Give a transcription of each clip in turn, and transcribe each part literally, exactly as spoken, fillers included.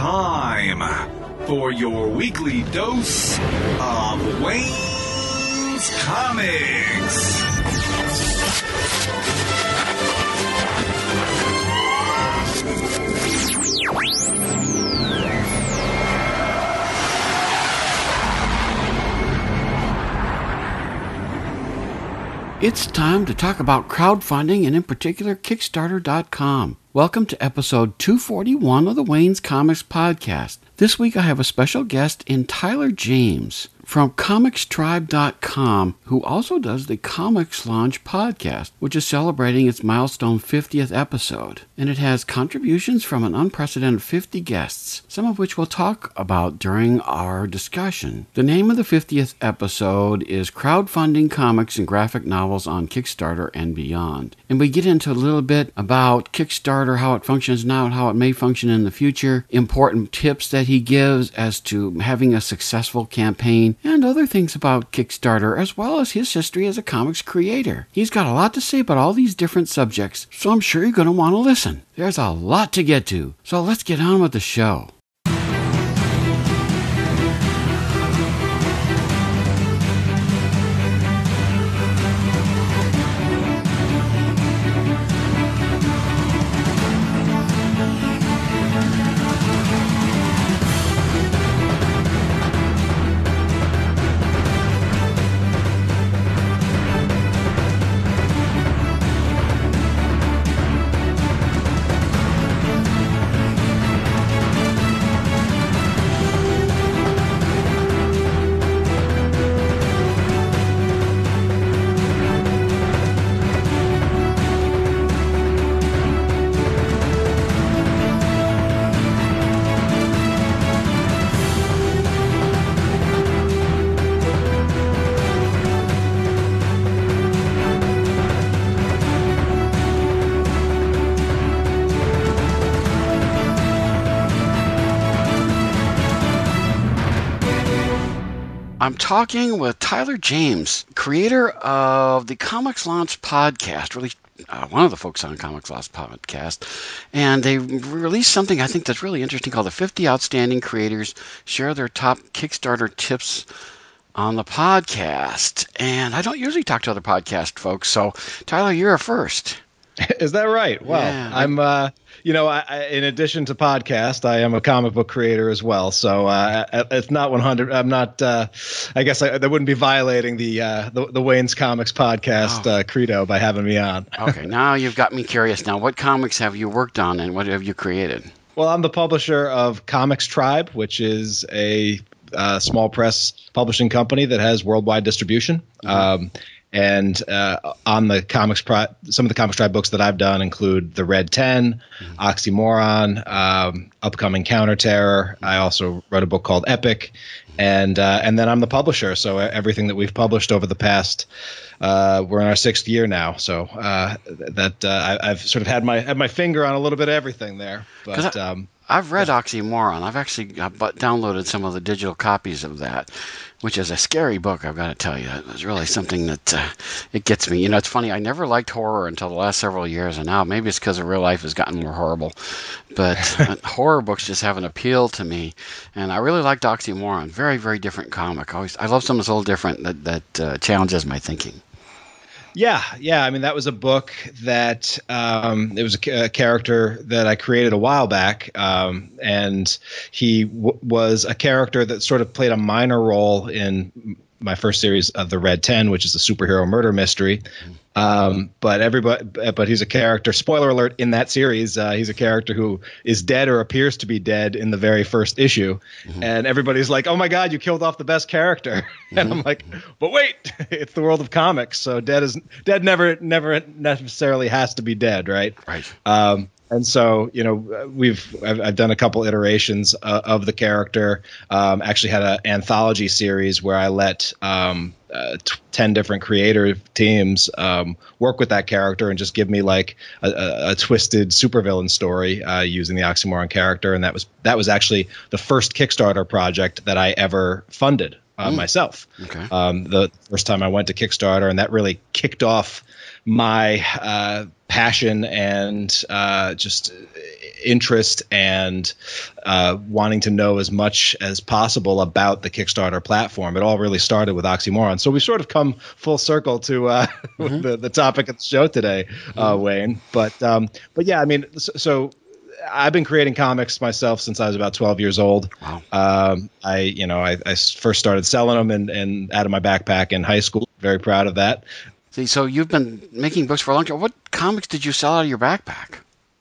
time for your weekly dose of Wayne's Comics. It's time to talk about crowdfunding and in particular Kickstarter dot com. Welcome to episode two forty-one of the Wayne's Comics podcast. This week I have a special guest in Tyler James from Comics Tribe dot com, who also does the Comics Launch podcast, which is celebrating its milestone fiftieth episode. And it has contributions from an unprecedented fifty guests, some of which we'll talk about during our discussion. The name of the fiftieth episode is Crowdfunding Comics and Graphic Novels on Kickstarter and Beyond. And we get into a little bit about Kickstarter, how it functions now and how it may function in the future, important tips that he gives as to having a successful campaign, and other things about Kickstarter, as well as his history as a comics creator. He's got a lot to say about all these different subjects, so I'm sure you're going to want to listen. There's a lot to get to, so let's get on with the show. I'm talking with Tyler James, creator of the Comics Launch podcast, really uh, one of the folks on Comics Launch podcast, and they released something I think that's really interesting called the fifty Outstanding Creators Share Their Top Kickstarter Tips on the podcast. And I don't usually talk to other podcast folks, so Tyler, you're a first. Is that right? Well, yeah. I'm, uh, you know, I, I, in addition to podcast, I am a comic book creator as well. So uh, it's not one hundred. I'm not. Uh, I guess I, that wouldn't be violating the uh, the, the Wayne's Comics podcast oh. uh, credo by having me on. Okay, now you've got me curious. Now, what comics have you worked on, and what have you created? Well, I'm the publisher of Comics Tribe, which is a uh, small press publishing company that has worldwide distribution. Mm-hmm. Um, And uh, on the comics, pro- some of the Comics Tribe books that I've done include The Red Ten, mm-hmm. Oxymoron, um, upcoming Counter Terror. I also wrote a book called Epic, and uh, and then I'm the publisher. So everything that we've published over the past, uh, we're in our sixth year now. So uh, that uh, I, I've sort of had my had my finger on a little bit of everything there. But I, um, I've read Oxymoron. I've actually uh, downloaded some of the digital copies of that, which is a scary book, I've got to tell you. It's really something that uh, it gets me. You know, it's funny. I never liked horror until the last several years, and now maybe it's because real life has gotten more horrible. But uh, horror books just have an appeal to me, and I really liked Oxymoron. Very, very different comic. I always, I love something that's a little different that that uh, challenges my thinking. Yeah, yeah. I mean, that was a book that um, it was a, a character that I created a while back, um, and he w- was a character that sort of played a minor role in my first series of The Red Ten, which is a superhero murder mystery. Um, but everybody, but he's a character. Spoiler alert! In that series, uh, he's a character who is dead or appears to be dead in the very first issue, mm-hmm. and everybody's like, "Oh my God, you killed off the best character!" Mm-hmm. And I'm like, "But wait, it's the world of comics, so dead is dead. Never, never necessarily has to be dead, right?" Right. Um, And so, you know, we've I've, I've done a couple iterations uh, of the character. Um, actually, had an anthology series where I let um, uh, t- ten different creative teams um, work with that character and just give me like a, a, a twisted supervillain story uh, using the Oxymoron character. And that was that was actually the first Kickstarter project that I ever funded uh, mm. myself. Okay. Um, the first time I went to Kickstarter, and that really kicked off my uh, passion and uh, just interest and uh, wanting to know as much as possible about the Kickstarter platform. It all really started with Oxymoron. So we sort of come full circle to uh, mm-hmm. the, the topic of the show today, uh, mm-hmm. Wayne. But um, but yeah, I mean, so, so I've been creating comics myself since I was about twelve years old. Wow. Um, I, you know, I, I first started selling them and, and out of my backpack in high school. Very proud of that. See, so you've been making books for a long time. What comics did you sell out of your backpack?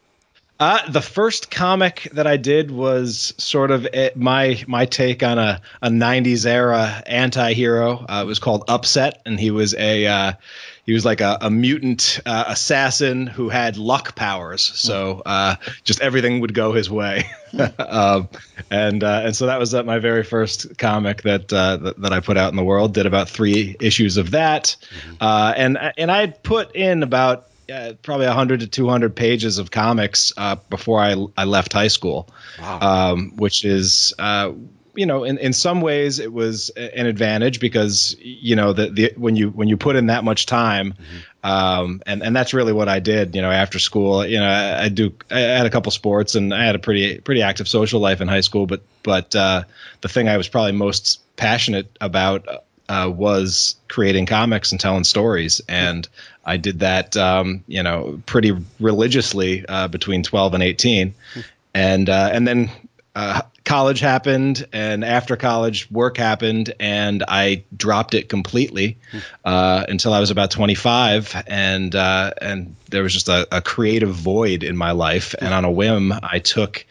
Uh, the first comic that I did was sort of a, my my take on a, a nineties era anti-hero. Uh, it was called Upset, and he was a uh, he was like a, a mutant uh, assassin who had luck powers. So uh, just everything would go his way. um, and uh, and so that was uh, my very first comic that, uh, that that I put out in the world. Did about three issues of that, mm-hmm. uh, and and I put in about. Uh, probably one hundred to two hundred pages of comics uh, before I, I left high school, wow. um, which is, uh, you know, in, in some ways it was an advantage because, you know, the, the when you when you put in that much time, mm-hmm. um, and, and that's really what I did, you know, after school. You know, I, I do I had a couple sports and I had a pretty pretty active social life in high school. But but uh, the thing I was probably most passionate about uh, was creating comics and telling stories. And I did that, um, you know, pretty religiously uh, between twelve and eighteen. And uh, and then uh, college happened, and after college, work happened, and I dropped it completely uh, until I was about twenty-five. And uh, and there was just a, a creative void in my life. And on a whim, I took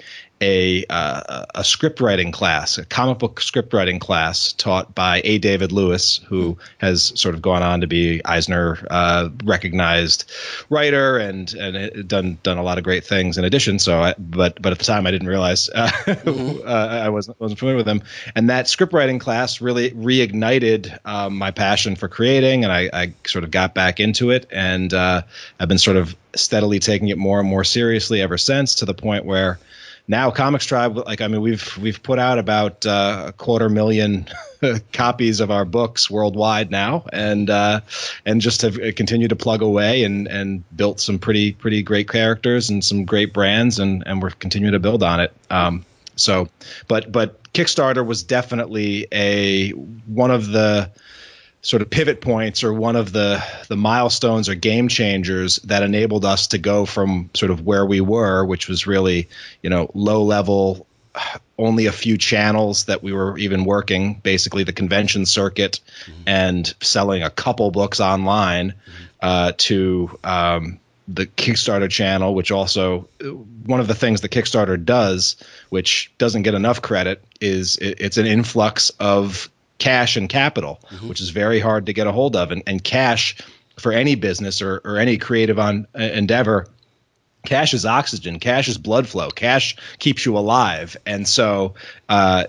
a uh, a script writing class, a comic book script writing class taught by A. David Lewis, who has sort of gone on to be Eisner uh, recognized writer and and done done a lot of great things in addition. So, I, but but at the time I didn't realize uh, mm-hmm. uh, I wasn't wasn't familiar with him. And that script writing class really reignited um, my passion for creating, and I, I sort of got back into it, and uh, I've been sort of steadily taking it more and more seriously ever since, to the point where now Comics Tribe, like, I mean, we've we've put out about uh, a quarter million copies of our books worldwide now, and uh, and just have continued to plug away and and built some pretty pretty great characters and some great brands, and and we're continuing to build on it. Um, so, but but Kickstarter was definitely a one of the sort of pivot points, or one of the the milestones or game changers that enabled us to go from sort of where we were, which was really, you know, low level, only a few channels that we were even working, basically the convention circuit, mm-hmm. and selling a couple books online, mm-hmm. uh, to um, the Kickstarter channel, which also, one of the things the Kickstarter does, which doesn't get enough credit, is it, it's an influx of cash and capital, mm-hmm. which is very hard to get a hold of. And, and cash for any business or, or any creative on uh, endeavor, cash is oxygen, cash is blood flow, cash keeps you alive. And so uh,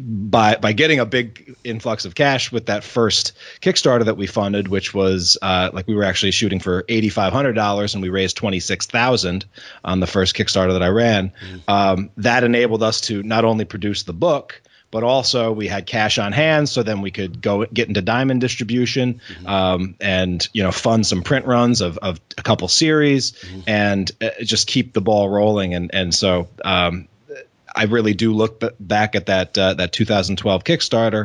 by by getting a big influx of cash with that first Kickstarter that we funded, which was uh, like we were actually shooting for eight thousand five hundred dollars, and we raised twenty-six thousand dollars on the first Kickstarter that I ran, mm-hmm. um, that enabled us to not only produce the book, but also we had cash on hand, so then we could go get into diamond distribution, mm-hmm. um, and, you know, fund some print runs of, of a couple series, mm-hmm. and uh, just keep the ball rolling. And and so um, I really do look b- back at that uh, that two thousand twelve Kickstarter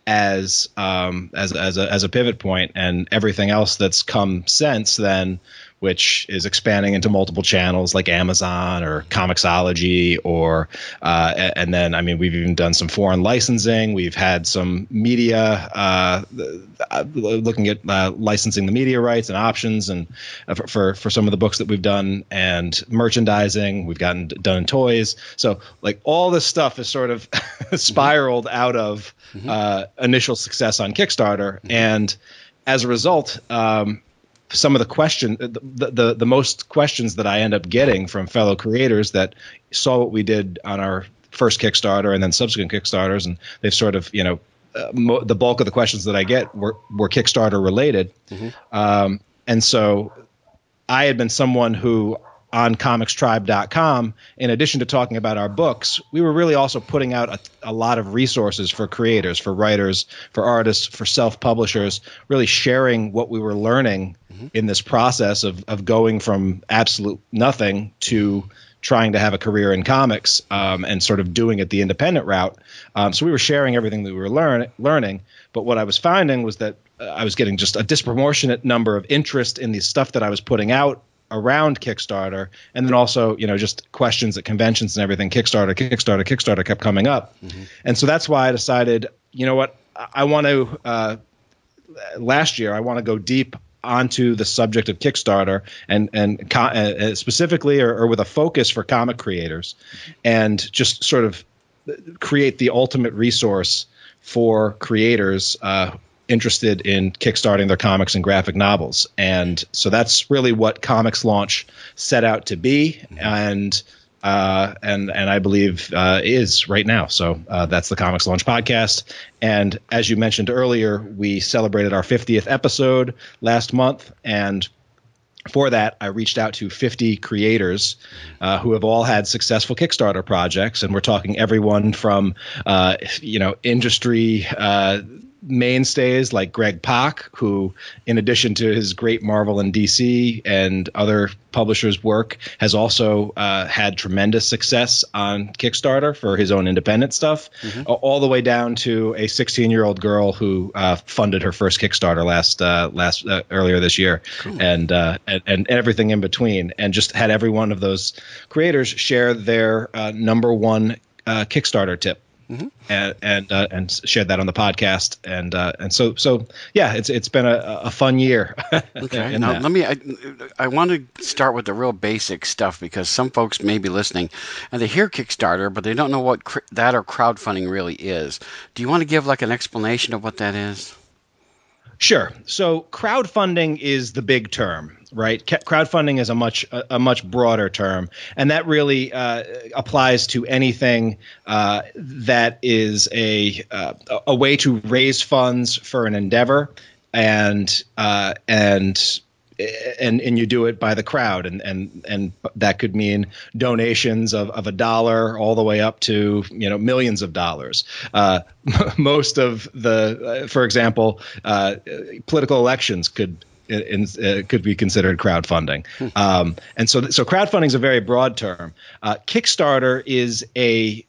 as um, as as a, as a pivot point, and everything else that's come since then, which is expanding into multiple channels like Amazon or Comixology, or uh, and then, I mean, we've even done some foreign licensing. We've had some media, uh, looking at uh, licensing the media rights and options, and uh, for, for for some of the books that we've done, and merchandising. We've gotten done toys. So, like, all this stuff is sort of spiraled mm-hmm. out of mm-hmm. uh, initial success on Kickstarter, mm-hmm. and as a result, um, some of the question, the, the the most questions that I end up getting from fellow creators that saw what we did on our first Kickstarter and then subsequent Kickstarters, and they've sort of, you know, uh, mo- the bulk of the questions that I get were, were Kickstarter related. Mm-hmm. Um, and so I had been someone who on comics tribe dot com, in addition to talking about our books, we were really also putting out a, a lot of resources for creators, for writers, for artists, for self-publishers, really sharing what we were learning mm-hmm. in this process of, of going from absolute nothing to trying to have a career in comics um, and sort of doing it the independent route. Um, so we were sharing everything that we were learn, learning. But what I was finding was that uh, I was getting just a disproportionate number of interest in the stuff that I was putting out around Kickstarter, and then also, you know, just questions at conventions and everything. Kickstarter, Kickstarter, Kickstarter kept coming up. Mm-hmm. And so that's why I decided, you know what, I want to, uh, last year, I want to go deep onto the subject of Kickstarter and, and co- uh, specifically or, or with a focus for comic creators, and just sort of create the ultimate resource for creators uh, interested in kickstarting their comics and graphic novels. And so that's really what Comics Launch set out to be, and uh, and and I believe uh, is right now. So uh, that's the Comics Launch podcast. And as you mentioned earlier, we celebrated our fiftieth episode last month, and for that, I reached out to fifty creators uh, who have all had successful Kickstarter projects, and we're talking everyone from uh, you know industry uh, mainstays like Greg Pak, who, in addition to his great Marvel and D C and other publishers' work, has also uh, had tremendous success on Kickstarter for his own independent stuff, mm-hmm. all the way down to a sixteen-year-old girl who uh, funded her first Kickstarter last uh, last uh, earlier this year, cool. and, uh, and and everything in between, and just had every one of those creators share their uh, number one uh, Kickstarter tip. Mm-hmm. And and uh, and shared that on the podcast, and uh, and so so yeah, it's it's been a, a fun year. Okay, now that. let me. I, I want to start with the real basic stuff, because some folks may be listening and they hear Kickstarter, but they don't know what cr- that or crowdfunding really is. Do you want to give like an explanation of what that is? Sure. So crowdfunding is the big term, right? Crowdfunding is a much a, a much broader term, and that really uh, applies to anything uh, that is a uh, a way to raise funds for an endeavor, and uh, and. And and you do it by the crowd, and and and that could mean donations of, of a dollar all the way up to, you know, millions of dollars. Uh, most of the, uh, for example, uh, political elections could in, uh, could be considered crowdfunding. Um, and so so crowdfunding is a very broad term. Uh, Kickstarter is a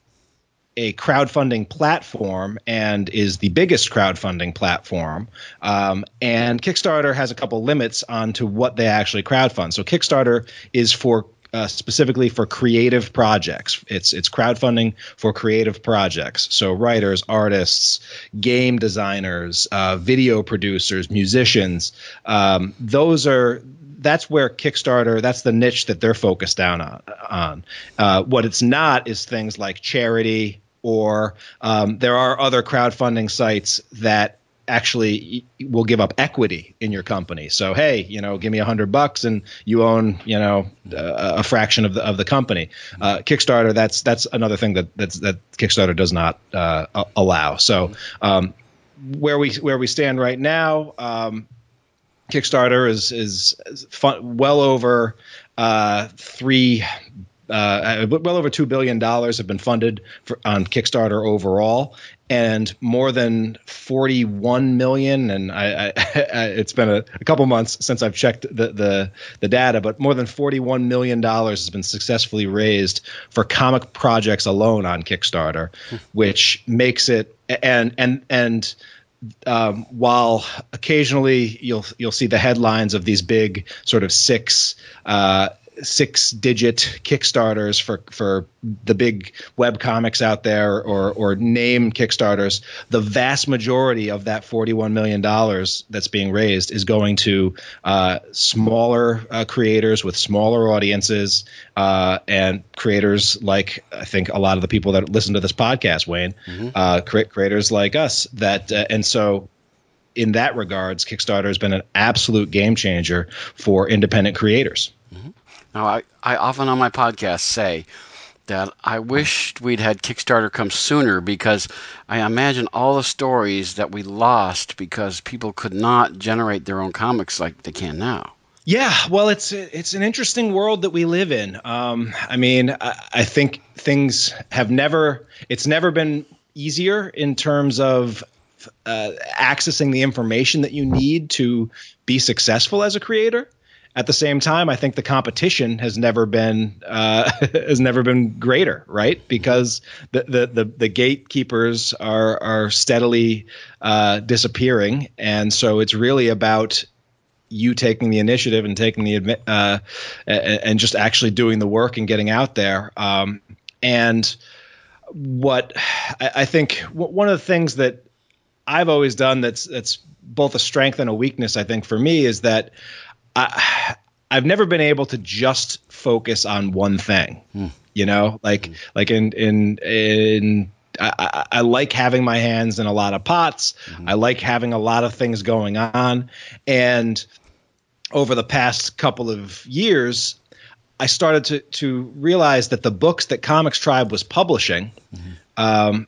a crowdfunding platform and is the biggest crowdfunding platform. Um, and Kickstarter has a couple limits on to what they actually crowdfund. So Kickstarter is for uh, specifically for creative projects. It's it's crowdfunding for creative projects. So writers, artists, game designers, uh, video producers, musicians. Um, those are That's where Kickstarter, that's the niche that they're focused down on. on. Uh, what it's not is things like charity, or um, there are other crowdfunding sites that actually will give up equity in your company. So, hey, you know, give me a hundred bucks and you own, you know, a, a fraction of the of the company. Uh, Kickstarter, that's that's another thing that that's, that Kickstarter does not uh, allow. So, um, where we where we stand right now. Um, Kickstarter is is fun, well over uh, three, uh, well over two billion dollars have been funded for, on Kickstarter overall, and more than forty-one million. And I, I, it's been a, a couple months since I've checked the, the the data, but more than forty-one million dollars has been successfully raised for comic projects alone on Kickstarter, which makes it and and and. Um, while occasionally you'll you'll see the headlines of these big sort of six uh, six digit Kickstarters for for the big web comics out there, or or name Kickstarters, the vast majority of that forty-one million dollars that's being raised is going to uh, smaller uh, creators with smaller audiences, uh, and creators like, I think, a lot of the people that listen to this podcast, Wayne, mm-hmm. uh, cre- creators like us. That uh, and so in that regards, Kickstarter has been an absolute game changer for independent creators. Mm-hmm. Now, I, I often on my podcast say that I wished we'd had Kickstarter come sooner, because I imagine all the stories that we lost because people could not generate their own comics like they can now. Yeah, well, it's it's an interesting world that we live in. Um, I mean, I, I think things have never it's never been easier in terms of uh, accessing the information that you need to be successful as a creator. At the same time, I think the competition has never been uh, has never been greater, right? Because the the the, the gatekeepers are are steadily uh, disappearing, and so it's really about you taking the initiative and taking the uh, and just actually doing the work and getting out there. Um, and what I, I think one of the things that I've always done that's that's both a strength and a weakness, I think, for me, is that I, I've never been able to just focus on one thing. Mm. You know, like mm. like in in in. I, I like having my hands in a lot of pots. Mm-hmm. I like having a lot of things going on. And over the past couple of years, I started to to realize that the books that Comics Tribe was publishing, mm-hmm. um,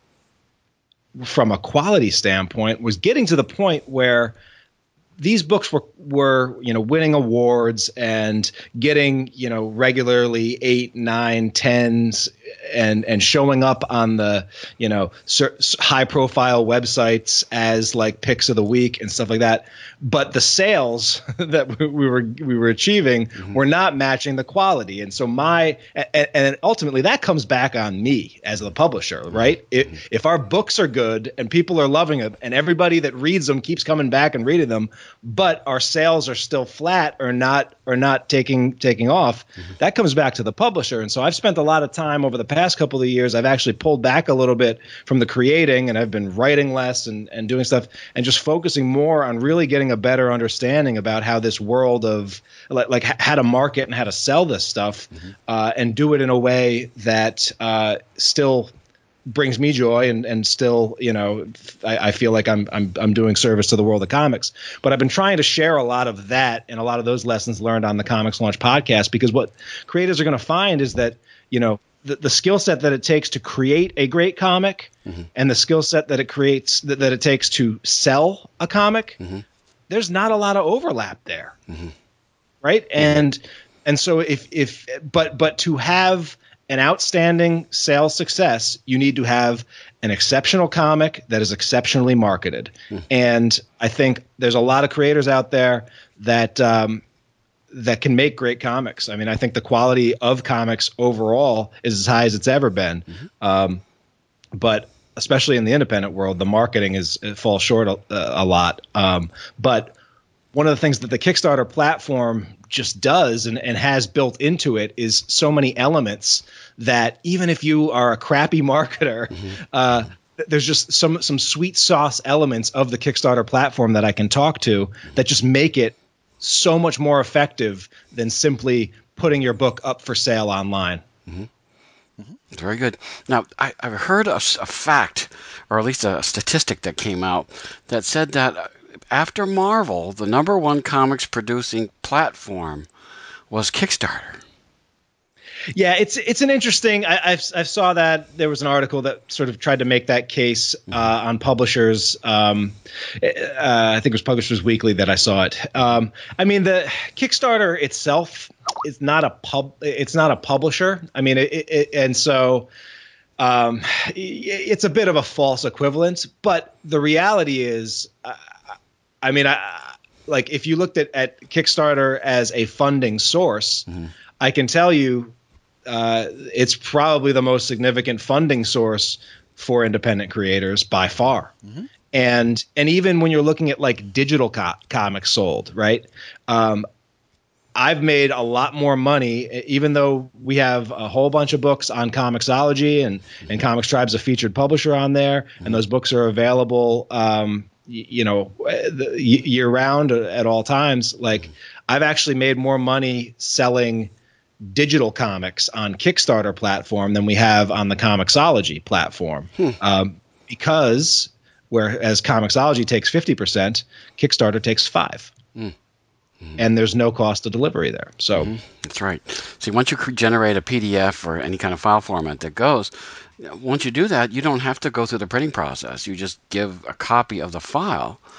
from a quality standpoint, was getting to the point where these books were, were, you know, winning awards and getting, you know, regularly eight, nine, tens and, and showing up on the, you know, high profile websites as like picks of the week and stuff like that. But the sales that we were, we were achieving mm-hmm. were not matching the quality. And so my, and, and ultimately that comes back on me as the publisher, right? Mm-hmm. If, if our books are good and people are loving them and everybody that reads them keeps coming back and reading them, but our sales are still flat or not or not taking taking off, mm-hmm. that comes back to the publisher. And so I've spent a lot of time over the past couple of years. I've actually pulled back a little bit from the creating, and I've been writing less and, and doing stuff and just focusing more on really getting a better understanding about how this world of like, like how to market and how to sell this stuff, mm-hmm. uh, and do it in a way that uh, still brings me joy and, and still, you know, I, I feel like I'm, I'm, I'm doing service to the world of comics, but I've been trying to share a lot of that and a lot of those lessons learned on the Comics Launch podcast, because what creators are going to find is that, you know, the, the skill set that it takes to create a great comic mm-hmm. and the skill set that it creates, that, that it takes to sell a comic, mm-hmm. there's not a lot of overlap there. Mm-hmm. Right. Mm-hmm. And, and so if, if, but, but to have an outstanding sales success, you need to have an exceptional comic that is exceptionally marketed. Mm. And I think there's a lot of creators out there that um, that can make great comics. I mean, I think the quality of comics overall is as high as it's ever been. Mm-hmm. Um, but especially in the independent world, the marketing is it falls short a, a lot. Um, but one of the things that the Kickstarter platform just does and, and has built into it is so many elements that even if you are a crappy marketer, mm-hmm. uh, there's just some some sweet sauce elements of the Kickstarter platform that I can talk to that just make it so much more effective than simply putting your book up for sale online. Mm-hmm. Mm-hmm. Very good. Now, I, I've heard a, a fact, or at least a statistic that came out that said that after Marvel, the number one comics producing platform was Kickstarter. Yeah, it's it's an interesting. I I've, I saw that there was an article that sort of tried to make that case uh, on Publishers. Um, uh, I think it was Publishers Weekly that I saw it. Um, I mean, the Kickstarter itself is not a pub. It's not a publisher. I mean, it, it, and so. Um, it's a bit of a false equivalence, but the reality is, uh, I mean, I, like if you looked at, at Kickstarter as a funding source, mm-hmm. I can tell you uh, it's probably the most significant funding source for independent creators by far. Mm-hmm. And and even when you're looking at like digital co- comics sold, right? Um, I've made a lot more money, even though we have a whole bunch of books on Comixology and, and Comics Tribe's a featured publisher on there. And those books are available, um, y- you know, the, year round at all times. Like I've actually made more money selling digital comics on Kickstarter platform than we have on the Comixology platform. Hmm. Um, because whereas Comixology takes fifty percent, Kickstarter takes five. Hmm. And there's no cost of delivery there. So mm-hmm. That's right. See, once you generate a P D F or any kind of file format that goes, once you do that, you don't have to go through the printing process. You just give a copy of the file,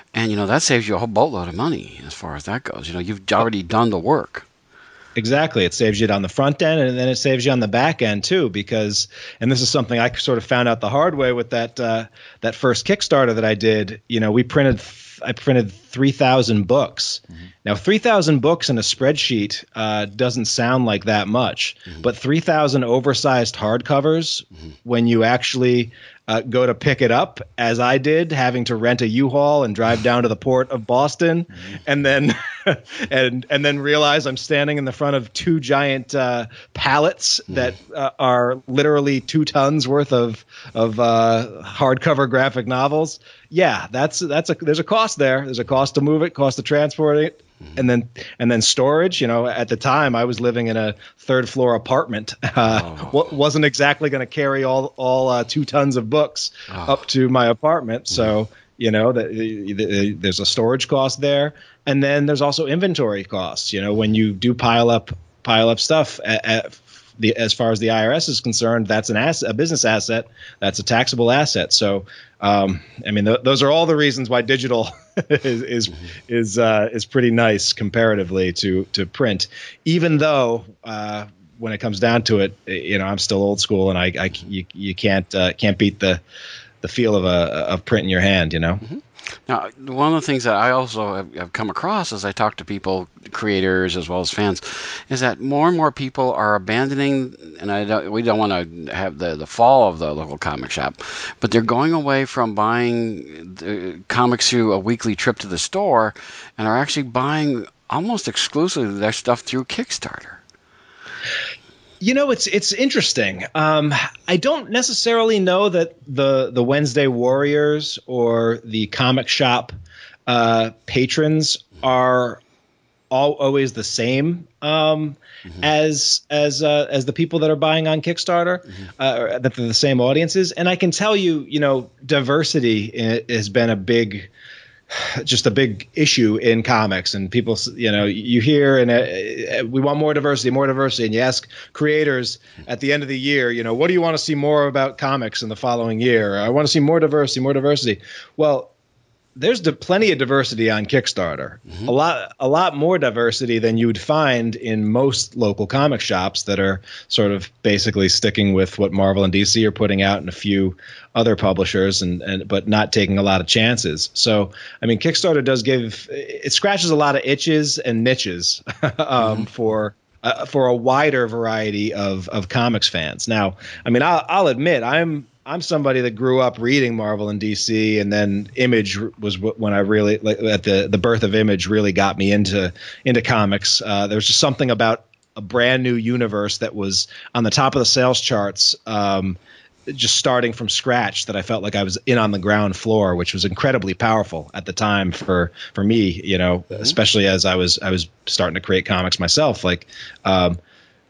And, you know, that saves you a whole boatload of money as far as that goes. You know, you've already done the work. Exactly. It saves you on the front end, and then it saves you on the back end too, because, and this is something I sort of found out the hard way with that uh, that first Kickstarter that I did. You know, we printed, I printed three thousand books. Mm-hmm. Now, three thousand books in a spreadsheet uh, doesn't sound like that much, mm-hmm. but three thousand oversized hardcovers, mm-hmm. when you actually Uh, go to pick it up, as I did, having to rent a U-Haul and drive down to the port of Boston, mm-hmm. and then and and then realize I'm standing in the front of two giant uh, pallets mm-hmm. that uh, are literally two tons worth of of uh, hardcover graphic novels. Yeah, that's that's a there's a cost there. There's a cost to move it, cost to transport it. And then, and then storage. You know, at the time I was living in a third floor apartment. Uh, oh. wasn't exactly going to carry all all uh, two tons of books oh. up to my apartment. So you know, the, the, the, there's a storage cost there, and then there's also inventory costs. You know, when you do pile up pile up stuff at, at the, as far as the I R S is concerned, that's an asset, a business asset. That's a taxable asset. So, um, I mean, th- those are all the reasons why digital is is mm-hmm. is, uh, is pretty nice comparatively to to print. Even though, uh, when it comes down to it, you know, I'm still old school, and I, I you, you can't uh, can't beat the the feel of a of print in your hand. You know. Mm-hmm. Now, one of the things that I also have, have come across as I talk to people, creators as well as fans, is that more and more people are abandoning, and I don't, we don't want to have the, the fall of the local comic shop, but they're going away from buying the comics through a weekly trip to the store and are actually buying almost exclusively their stuff through Kickstarter. You know, it's it's interesting. Um, I don't necessarily know that the the Wednesday Warriors or the comic shop uh, patrons are all always the same um, mm-hmm. as as uh, as the people that are buying on Kickstarter. Mm-hmm. Uh, that they're the same audiences, and I can tell you, you know, diversity has been a big. just a big issue in comics, and people, you know, you hear and uh, we want more diversity, more diversity. And you ask creators at the end of the year, you know, what do you want to see more about comics in the following year? I want to see more diversity, more diversity. Well, there's di- plenty of diversity on Kickstarter, mm-hmm. a lot, a lot more diversity than you would find in most local comic shops that are sort of basically sticking with what Marvel and D C are putting out and a few other publishers, and, and but not taking a lot of chances. So, I mean, Kickstarter does give, it scratches a lot of itches and niches um, mm-hmm. for uh, for a wider variety of of comics fans. Now, I mean, I'll, I'll admit, I'm. I'm somebody that grew up reading Marvel and D C, and then Image was when I really, like, at the the birth of Image really got me into into comics. Uh, there was just something about a brand new universe that was on the top of the sales charts, um, just starting from scratch, that I felt like I was in on the ground floor, which was incredibly powerful at the time for for me. You know, mm-hmm. especially as I was I was starting to create comics myself. Like, um,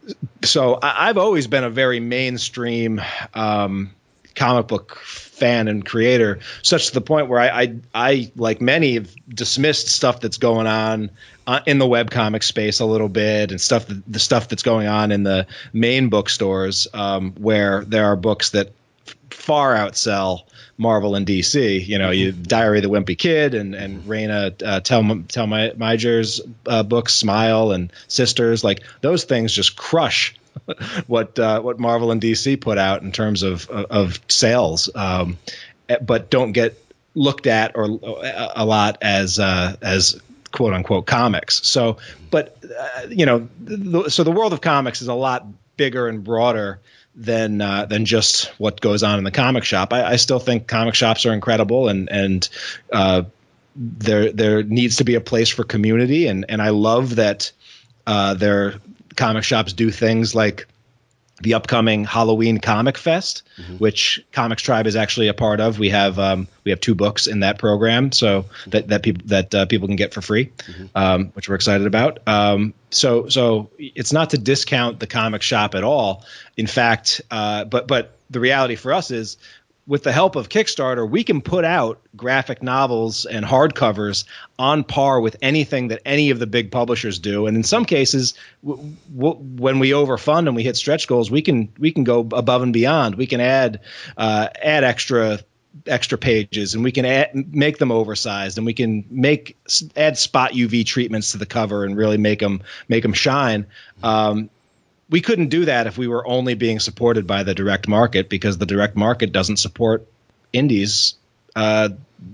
so I, I've always been a very mainstream. Um, comic book fan and creator, such to the point where I, I, I like many, have dismissed stuff that's going on uh, in the webcomic space a little bit, and stuff, the stuff that's going on in the main bookstores, um, where there are books that f- far outsell Marvel and D C. You know, you Diary of the Wimpy Kid and and Raina uh, Tel Tel Meijer's uh, books, Smile and Sisters, like those things just crush what uh, what Marvel and D C put out in terms of of, of sales, um, but don't get looked at or a, a lot as uh, as quote unquote comics. So, but uh, you know, the, so the world of comics is a lot bigger and broader than uh, than just what goes on in the comic shop. I, I still think comic shops are incredible, and and uh, there there needs to be a place for community, and and I love that uh, there. Comic shops do things like the upcoming Halloween Comic Fest, mm-hmm. which Comics Tribe is actually a part of. We have um, we have two books in that program, so mm-hmm. that that people that uh, people can get for free, mm-hmm. um, which we're excited about. Um, so so it's not to discount the comic shop at all. In fact, uh, but but the reality for us is, with the help of Kickstarter, we can put out graphic novels and hardcovers on par with anything that any of the big publishers do. And in some cases, w- w- when we overfund and we hit stretch goals, we can we can go above and beyond. We can add uh, add extra extra pages, and we can add, make them oversized, and we can make add spot U V treatments to the cover and really make them make them shine. Um, we couldn't do that if we were only being supported by the direct market, because the direct market doesn't support indies uh,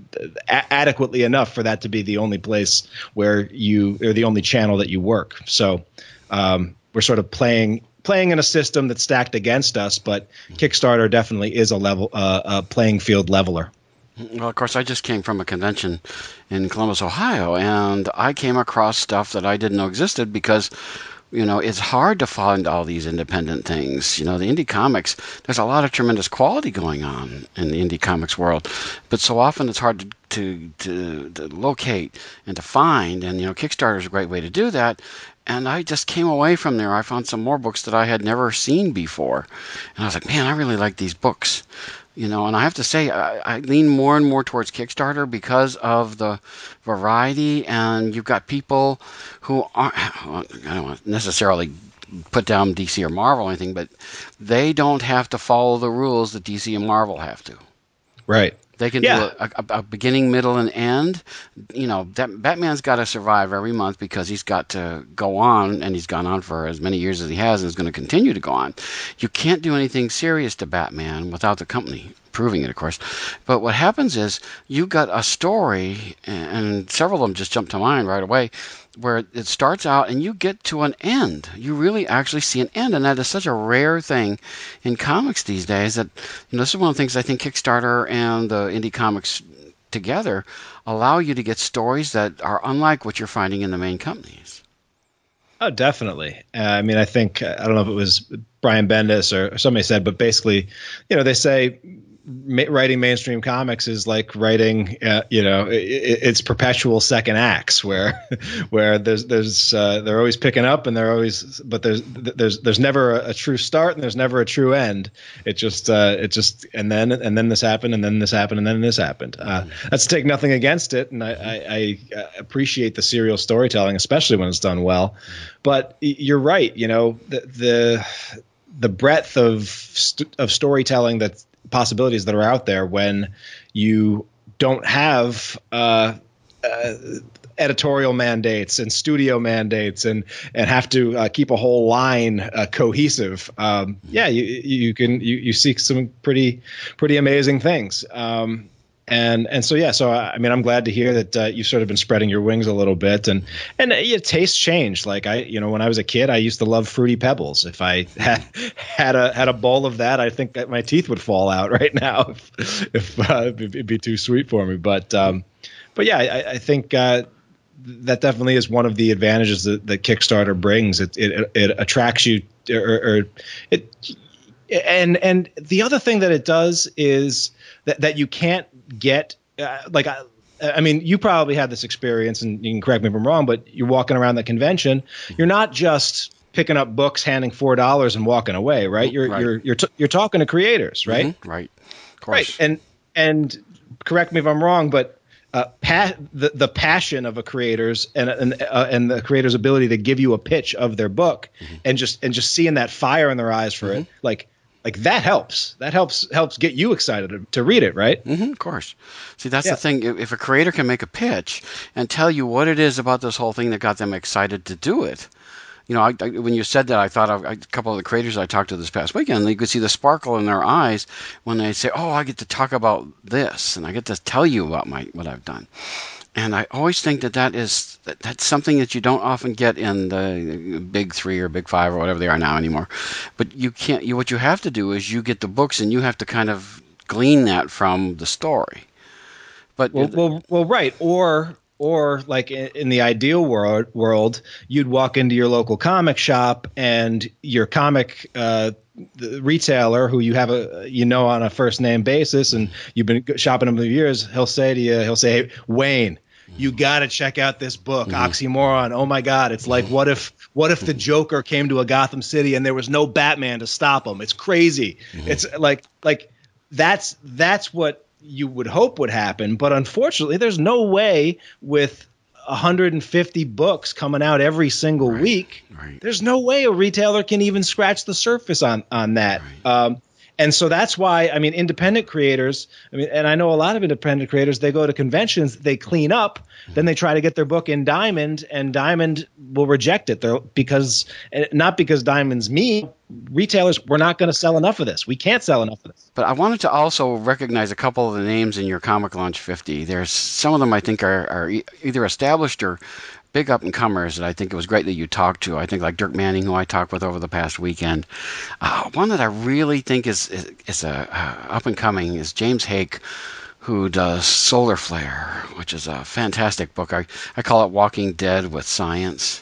a- adequately enough for that to be the only place where you or the only channel that you work. So um, we're sort of playing. playing in a system that's stacked against us, but Kickstarter definitely is a level, uh, a playing field leveler. Well, of course, I just came from a convention in Columbus, Ohio, and I came across stuff that I didn't know existed because, you know, it's hard to find all these independent things. You know, the indie comics, there's a lot of tremendous quality going on in the indie comics world, but so often it's hard to, to, to, to locate and to find, and, you know, Kickstarter is a great way to do that. And I just came away from there. I found some more books that I had never seen before. And I was like, man, I really like these books. You know, and I have to say, I, I lean more and more towards Kickstarter because of the variety. And you've got people who aren't, I don't want to necessarily put down D C or Marvel or anything, but they don't have to follow the rules that D C and Marvel have to. Right. They can yeah. do a, a, a beginning, middle, and end. You know, that, Batman's got to survive every month because he's got to go on, and he's gone on for as many years as he has and is going to continue to go on. You can't do anything serious to Batman without the company proving it, of course. But what happens is you got a story, and several of them just jump to mind right away, where it starts out and you get to an end. You really actually see an end, and that is such a rare thing in comics these days that, you know, this is one of the things I think Kickstarter and the indie comics together allow you to get stories that are unlike what you're finding in the main companies. Oh, definitely. Uh, I mean, I think, I don't know if it was Brian Bendis or, or somebody said, but basically, you know, they say ma- writing mainstream comics is like writing, uh, you know, it, it's perpetual second acts where, where there's, there's, uh, they're always picking up and they're always, but there's, there's, there's never a, a true start and there's never a true end. It just, uh, it just, and then, and then this happened and then this happened and then this happened. Uh, that's to take nothing against it. And I, I, I appreciate the serial storytelling, especially when it's done well, but you're right. You know, the, the, the breadth of, st- of storytelling that possibilities that are out there when you don't have uh, uh, editorial mandates and studio mandates and and have to uh, keep a whole line uh, cohesive. Um, yeah, you you can you you see some pretty pretty amazing things. Um, And and so yeah, so I mean, I'm glad to hear that uh, you've sort of been spreading your wings a little bit, and and uh, yeah, tastes change. Like I, you know, when I was a kid, I used to love Fruity Pebbles. If I had had a had a bowl of that, I think that my teeth would fall out right now if, if uh, it'd be too sweet for me. But um, but yeah, I, I think uh, that definitely is one of the advantages that, that Kickstarter brings. It it, it attracts you, or, or it. And and the other thing that it does is that, that you can't get uh, like I, I mean, you probably had this experience, and you can correct me if I'm wrong, but you're walking around the convention, you're not just picking up books, handing four dollars, and walking away, right? You're right. you're you're t- you're talking to creators, right? Mm-hmm. Right, of course. Right, and and correct me if I'm wrong, but. Uh, pa- the the passion of a creator's and and uh, and the creator's ability to give you a pitch of their book, mm-hmm. and just and just seeing that fire in their eyes for mm-hmm. it, like like that helps. That helps helps get you excited to, to read it, right? Mm-hmm, of course. See, that's yeah. the thing. If a creator can make a pitch and tell you what it is about this whole thing that got them excited to do it. You know, I, I, when you said that, I thought of a couple of the creators I talked to this past weekend. You could see the sparkle in their eyes when they say, "Oh, I get to talk about this, and I get to tell you about my what I've done." And I always think that that is that, that's something that you don't often get in the big three or big five or whatever they are now anymore. But you can't. You what you have to do is you get the books, and you have to kind of glean that from the story. But well, well, well right, or. Or like in the ideal world, world, you'd walk into your local comic shop and your comic uh, the retailer, who you have a you know on a first name basis, and you've been shopping him for years. He'll say to you, he'll say, hey, "Wayne, you got to check out this book, mm-hmm. Oxymoron. Oh my God, it's like what if what if the Joker came to a Gotham City and there was no Batman to stop him? It's crazy. Mm-hmm. It's like like that's that's what." You would hope would happen, but unfortunately there's no way with one hundred fifty books coming out every single right, week. Right. There's no way a retailer can even scratch the surface on, on that. Right. Um, And so that's why, I mean, independent creators, I mean, and I know a lot of independent creators, they go to conventions, they clean up, then they try to get their book in Diamond, and Diamond will reject it. They're, because, not because Diamond's mean, retailers, we're not going to sell enough of this. We can't sell enough of this. But I wanted to also recognize a couple of the names in your Comic Launch fifty. There's some of them I think are, are e- either established or big up-and-comers that I think it was great that you talked to. I think like Dirk Manning, who I talked with over the past weekend. Uh, one that I really think is is, is a uh, up-and-coming is James Hake, who does Solar Flare, which is a fantastic book. I, I call it Walking Dead with Science.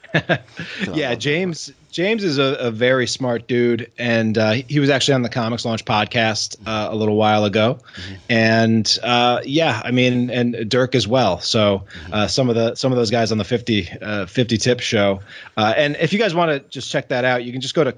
Yeah, James James is a, a very smart dude, and uh, he was actually on the Comics Launch podcast uh, a little while ago, mm-hmm. and uh, yeah, I mean, and Dirk as well. So uh, some of the some of those guys on the fifty, uh, fifty Tip show, uh, and if you guys want to just check that out, you can just go to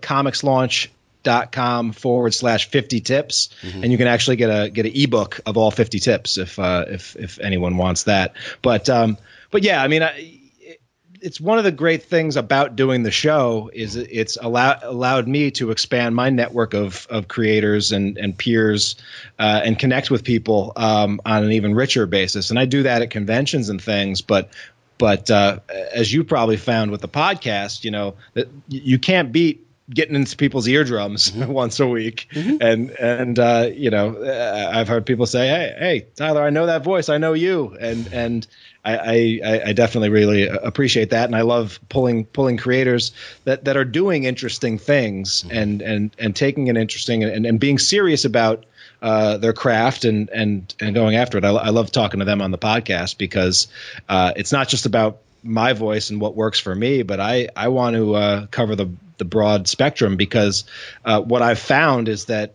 comicslaunch.com forward slash 50 tips, mm-hmm. and you can actually get a get an ebook of all fifty tips if uh, if if anyone wants that. But um, but yeah, I mean. I, It's one of the great things about doing the show is it's allowed allowed me to expand my network of of creators and and peers uh, and connect with people um, on an even richer basis. And I do that at conventions and things. But but uh, as you probably found with the podcast, you know, that you can't beat getting into people's eardrums mm-hmm. once a week. Mm-hmm. And and uh, you know, I've heard people say, "Hey, hey, Tyler, I know that voice. I know you." And and I, I, I definitely really appreciate that, and I love pulling pulling creators that, that are doing interesting things mm-hmm. and, and and taking an interesting and, and being serious about uh, their craft and and and going after it. I, I love talking to them on the podcast because uh, it's not just about my voice and what works for me, but I I want to uh, cover the the broad spectrum because uh, what I've found is that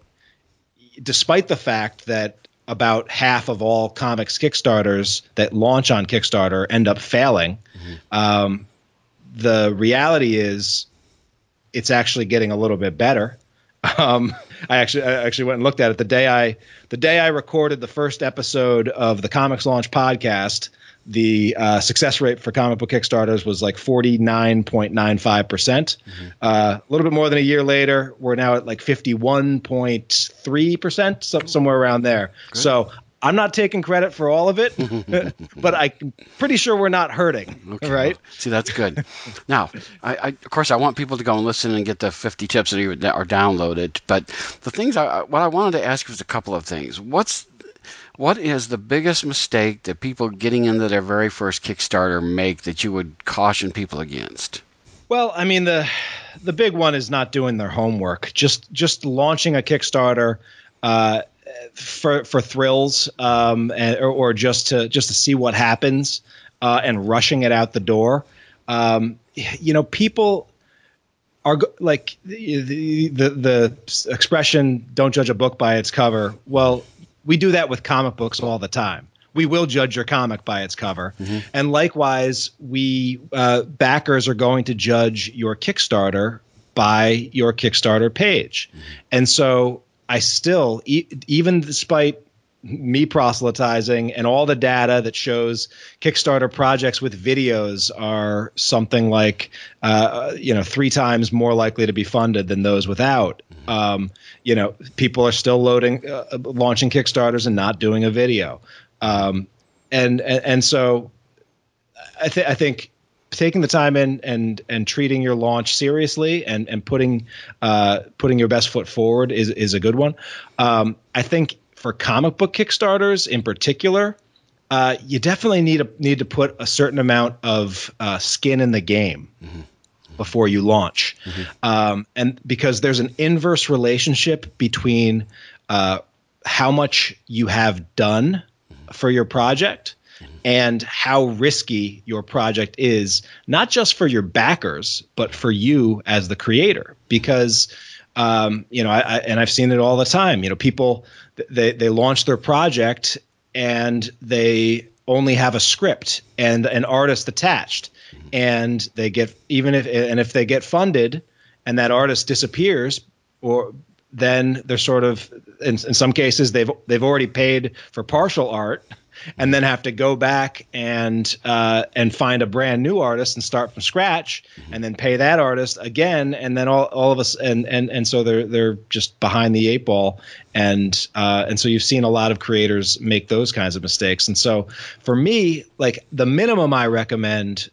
despite the fact that about half of all comics Kickstarters that launch on Kickstarter end up failing. Mm-hmm. Um, the reality is it's actually getting a little bit better. Um, I actually, I actually went and looked at it the day I, the day I recorded the first episode of the Comics Launch podcast. The uh, success rate for comic book Kickstarters was like forty-nine point nine five percent. Mm-hmm. Uh, a little bit more than a year later, we're now at like fifty-one point three percent, somewhere around there. Good. So I'm not taking credit for all of it, but I'm pretty sure we're not hurting. Okay. Right? See, that's good. Now, I, I, of course, I want people to go and listen and get the fifty tips that are, that are downloaded. But the things I, what I wanted to ask was a couple of things. What's What is the biggest mistake that people getting into their very first Kickstarter make that you would caution people against? Well, I mean, the the big one is not doing their homework. Just just launching a Kickstarter uh, for for thrills um, and, or, or just to just to see what happens uh, and rushing it out the door. Um, you know, people are go- like the, the the expression "don't judge a book by its cover." Well, we do that with comic books all the time. We will judge your comic by its cover. Mm-hmm. And likewise, we uh, backers are going to judge your Kickstarter by your Kickstarter page. Mm-hmm. And so I still, e- even despite me proselytizing and all the data that shows Kickstarter projects with videos are something like, uh, you know, three times more likely to be funded than those without. Mm-hmm. Um, you know, people are still loading, uh, launching Kickstarters and not doing a video. Um, and, and, and so I think, I think taking the time in and, and treating your launch seriously and, and putting, uh, putting your best foot forward is, is a good one. Um, I think for comic book Kickstarters in particular, uh, you definitely need a, need to put a certain amount of, uh, skin in the game. Mm-hmm. Before you launch. Mm-hmm. Um, and because there's an inverse relationship between uh, how much you have done for your project mm-hmm. and how risky your project is, not just for your backers, but for you as the creator. Because, um, you know, I, I, and I've seen it all the time, you know, people, they, they launch their project and they only have a script and an artist attached. And they get even if and if they get funded and that artist disappears, or then they're sort of in, in some cases they've they've already paid for partial art and then have to go back and uh, and find a brand new artist and start from scratch, and then pay that artist again, and then all, all of us and and and so they're they're just behind the eight ball, and uh, and so you've seen a lot of creators make those kinds of mistakes. And so for me, like the minimum I recommend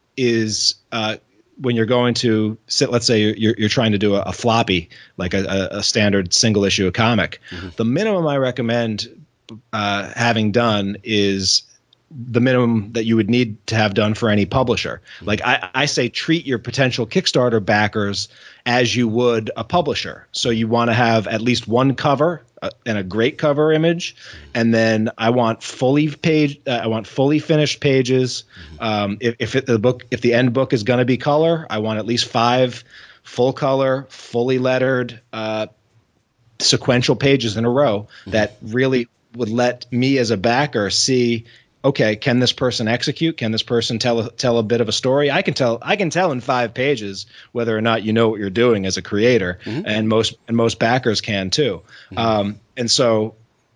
is uh, when you're going to sit, let's say you're, you're trying to do a, a floppy, like a, a standard single issue of comic. Mm-hmm. The minimum I recommend uh, having done is the minimum that you would need to have done for any publisher. Mm-hmm. Like I, I say, treat your potential Kickstarter backers as you would a publisher. So you want to have at least one cover uh, and a great cover image, and then I want fully page. Uh, I want fully finished pages. Mm-hmm. Um, if if it, the book, if the end book is going to be color, I want at least five full color, fully lettered, uh, sequential pages in a row mm-hmm. that really would let me as a backer see, okay, can this person execute? Can this person tell a, tell a bit of a story? I can tell I can tell in five pages whether or not you know what you're doing as a creator, mm-hmm. and most and most backers can too. Mm-hmm. Um, and so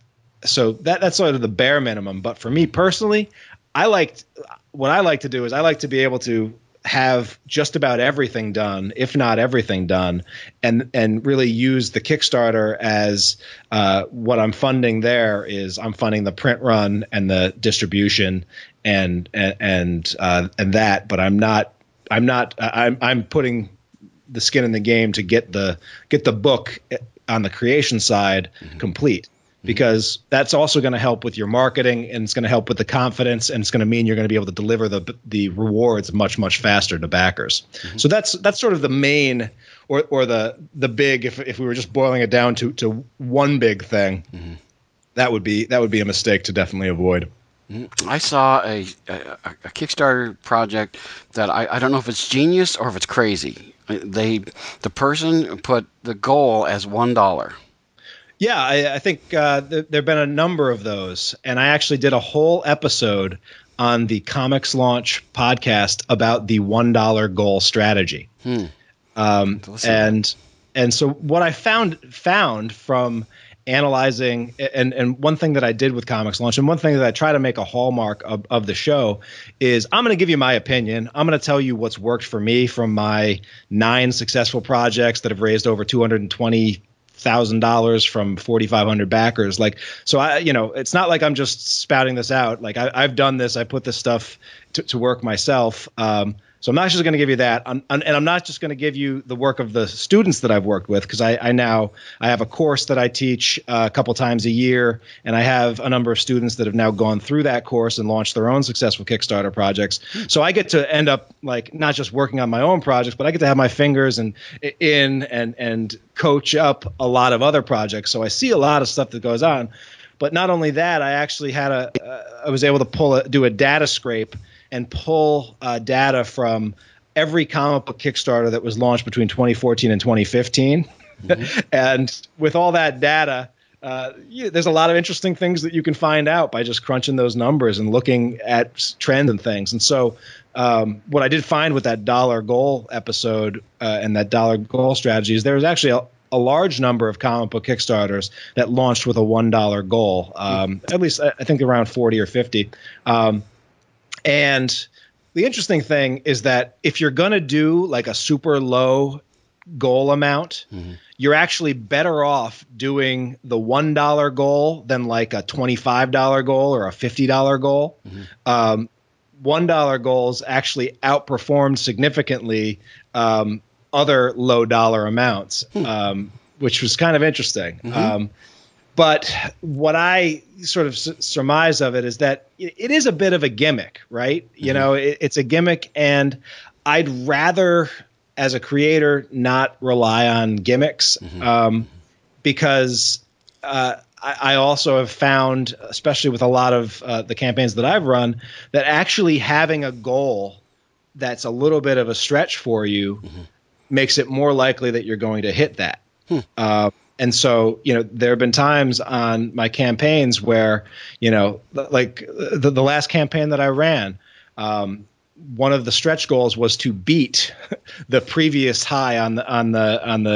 so that that's sort of the bare minimum. But for me personally, I liked what I like to do is I like to be able to have just about everything done, if not everything done, and and really use the Kickstarter as uh, what I'm funding. There is I'm funding the print run and the distribution and and and, uh, and that, but I'm not I'm not I'm I'm putting the skin in the game to get the get the book on the creation side mm-hmm. complete. Because that's also going to help with your marketing, and it's going to help with the confidence, and it's going to mean you're going to be able to deliver the the rewards much much faster to backers. Mm-hmm. So that's that's sort of the main or or the the big. If if we were just boiling it down to to one big thing, mm-hmm. that would be that would be a mistake to definitely avoid. I saw a a, a Kickstarter project that I, I don't know if it's genius or if it's crazy. They the person put the goal as one dollar. Yeah, I, I think uh, th- there have been a number of those. And I actually did a whole episode on the Comics Launch podcast about the one dollar goal strategy. Hmm. Um, and and so what I found found from analyzing, and, and one thing that I did with Comics Launch, and one thing that I try to make a hallmark of, of the show, is I'm going to give you my opinion. I'm going to tell you what's worked for me from my nine successful projects that have raised over two hundred twenty thousand dollars from forty-five hundred backers. Like, so I, you know, it's not like I'm just spouting this out. Like I, I've done this. I put this stuff to, to work myself. Um, so I'm not just going to give you that. I'm, and I'm not just going to give you the work of the students that I've worked with. Cause I, I now, I have a course that I teach uh, a couple times a year. And I have a number of students that have now gone through that course and launched their own successful Kickstarter projects. So I get to end up like not just working on my own projects, but I get to have my fingers and in and, and coach up a lot of other projects. So I see a lot of stuff that goes on. But not only that, I actually had a, uh, I was able to pull a, do a data scrape and pull uh, data from every comic book Kickstarter that was launched between twenty fourteen and twenty fifteen. Mm-hmm. And with all that data, uh, yeah, there's a lot of interesting things that you can find out by just crunching those numbers and looking at trends and things. And so um, what I did find with that dollar goal episode uh, and that dollar goal strategy is there was actually a, a large number of comic book Kickstarters that launched with a one dollar goal, um, mm-hmm. at least I think around forty or fifty. Um, And the interesting thing is that if you're going to do like a super low goal amount, mm-hmm. you're actually better off doing the one dollar goal than like a twenty-five dollar goal or a fifty dollar goal. Mm-hmm. Um, one dollar goals actually outperformed significantly um, other low dollar amounts, mm-hmm. um, which was kind of interesting. Mm-hmm. Um, But what I sort of surmise of it is that it is a bit of a gimmick, right? Mm-hmm. You know, it, it's a gimmick, and I'd rather, as a creator, not rely on gimmicks mm-hmm. um, because uh, I, I also have found, especially with a lot of uh, the campaigns that I've run, that actually having a goal that's a little bit of a stretch for you mm-hmm. makes it more likely that you're going to hit that. Hmm. Uh, And so, you know, there have been times on my campaigns where, you know, like the, the last campaign that I ran, um, one of the stretch goals was to beat the previous high on the on the on the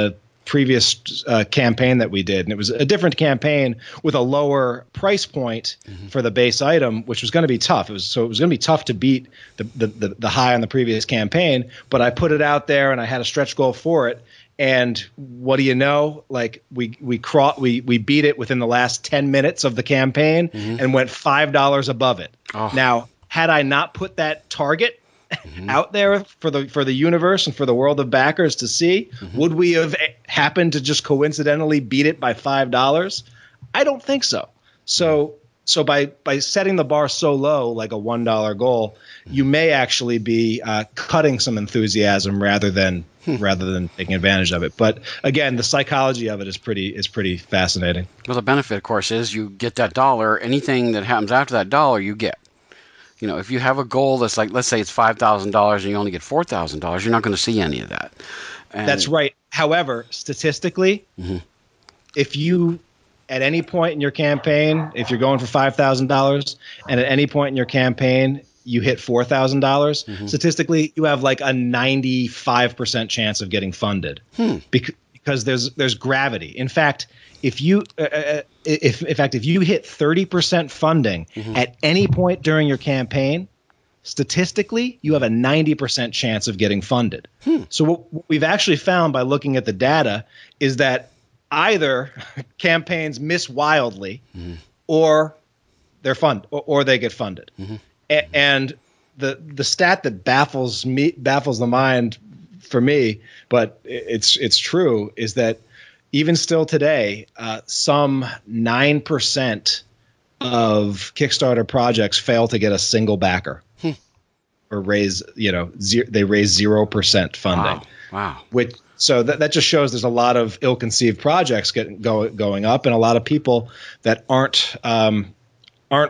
previous uh, campaign that we did, and it was a different campaign with a lower price point mm-hmm. for the base item, which was going to be tough. It was so it was going to be tough to beat the, the the the high on the previous campaign. But I put it out there, and I had a stretch goal for it. And what do you know? Like we we craw- we we beat it within the last ten minutes of the campaign mm-hmm. and went five dollars above it. Oh. Now, had I not put that target Mm-hmm. out there for the for the universe and for the world of backers to see, mm-hmm. would we have happened to just coincidentally beat it by five dollars? I don't think so. So so by by setting the bar so low, like a one dollar goal, mm-hmm. you may actually be uh, cutting some enthusiasm rather than hmm. rather than taking advantage of it. But again, the psychology of it is pretty is pretty fascinating. Well, the benefit, of course, is you get that dollar. Anything that happens after that dollar, you get. You know, if you have a goal that's like, let's say it's five thousand dollars and you only get four thousand dollars, you're not going to see any of that. And that's right. However, statistically, mm-hmm. if you, at any point in your campaign, if you're going for five thousand dollars and at any point in your campaign, you hit four thousand dollars, mm-hmm. statistically, you have like a ninety-five percent chance of getting funded hmm. because, because there's there's gravity. In fact, if you uh, if in fact if you hit thirty percent funding mm-hmm. at any point during your campaign, statistically you have a ninety percent chance of getting funded. Hmm. So what, what we've actually found by looking at the data is that either campaigns miss wildly mm-hmm. or they're fund or, or they get funded. Mm-hmm. A- and the the stat that baffles me baffles the mind for me, but it's it's true, is that even still today, uh, some nine percent of Kickstarter projects fail to get a single backer hmm. or raise, you know, ze- they raise zero percent funding. Wow. wow. Which, so that, that just shows there's a lot of ill-conceived projects getting go, going up, and a lot of people that aren't um, aren't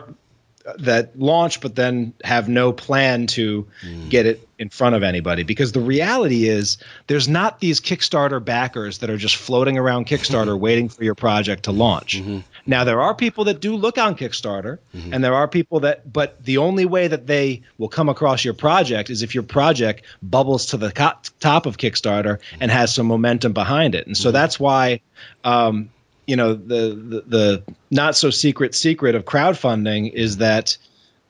that launch but then have no plan to mm. get it in front of anybody. Because the reality is there's not these Kickstarter backers that are just floating around Kickstarter waiting for your project to launch. Mm-hmm. Now, there are people that do look on Kickstarter mm-hmm. and there are people that, but the only way that they will come across your project is if your project bubbles to the co- top of Kickstarter and has some momentum behind it. And so mm-hmm. that's why, um, you know, the, the the not so secret secret of crowdfunding is that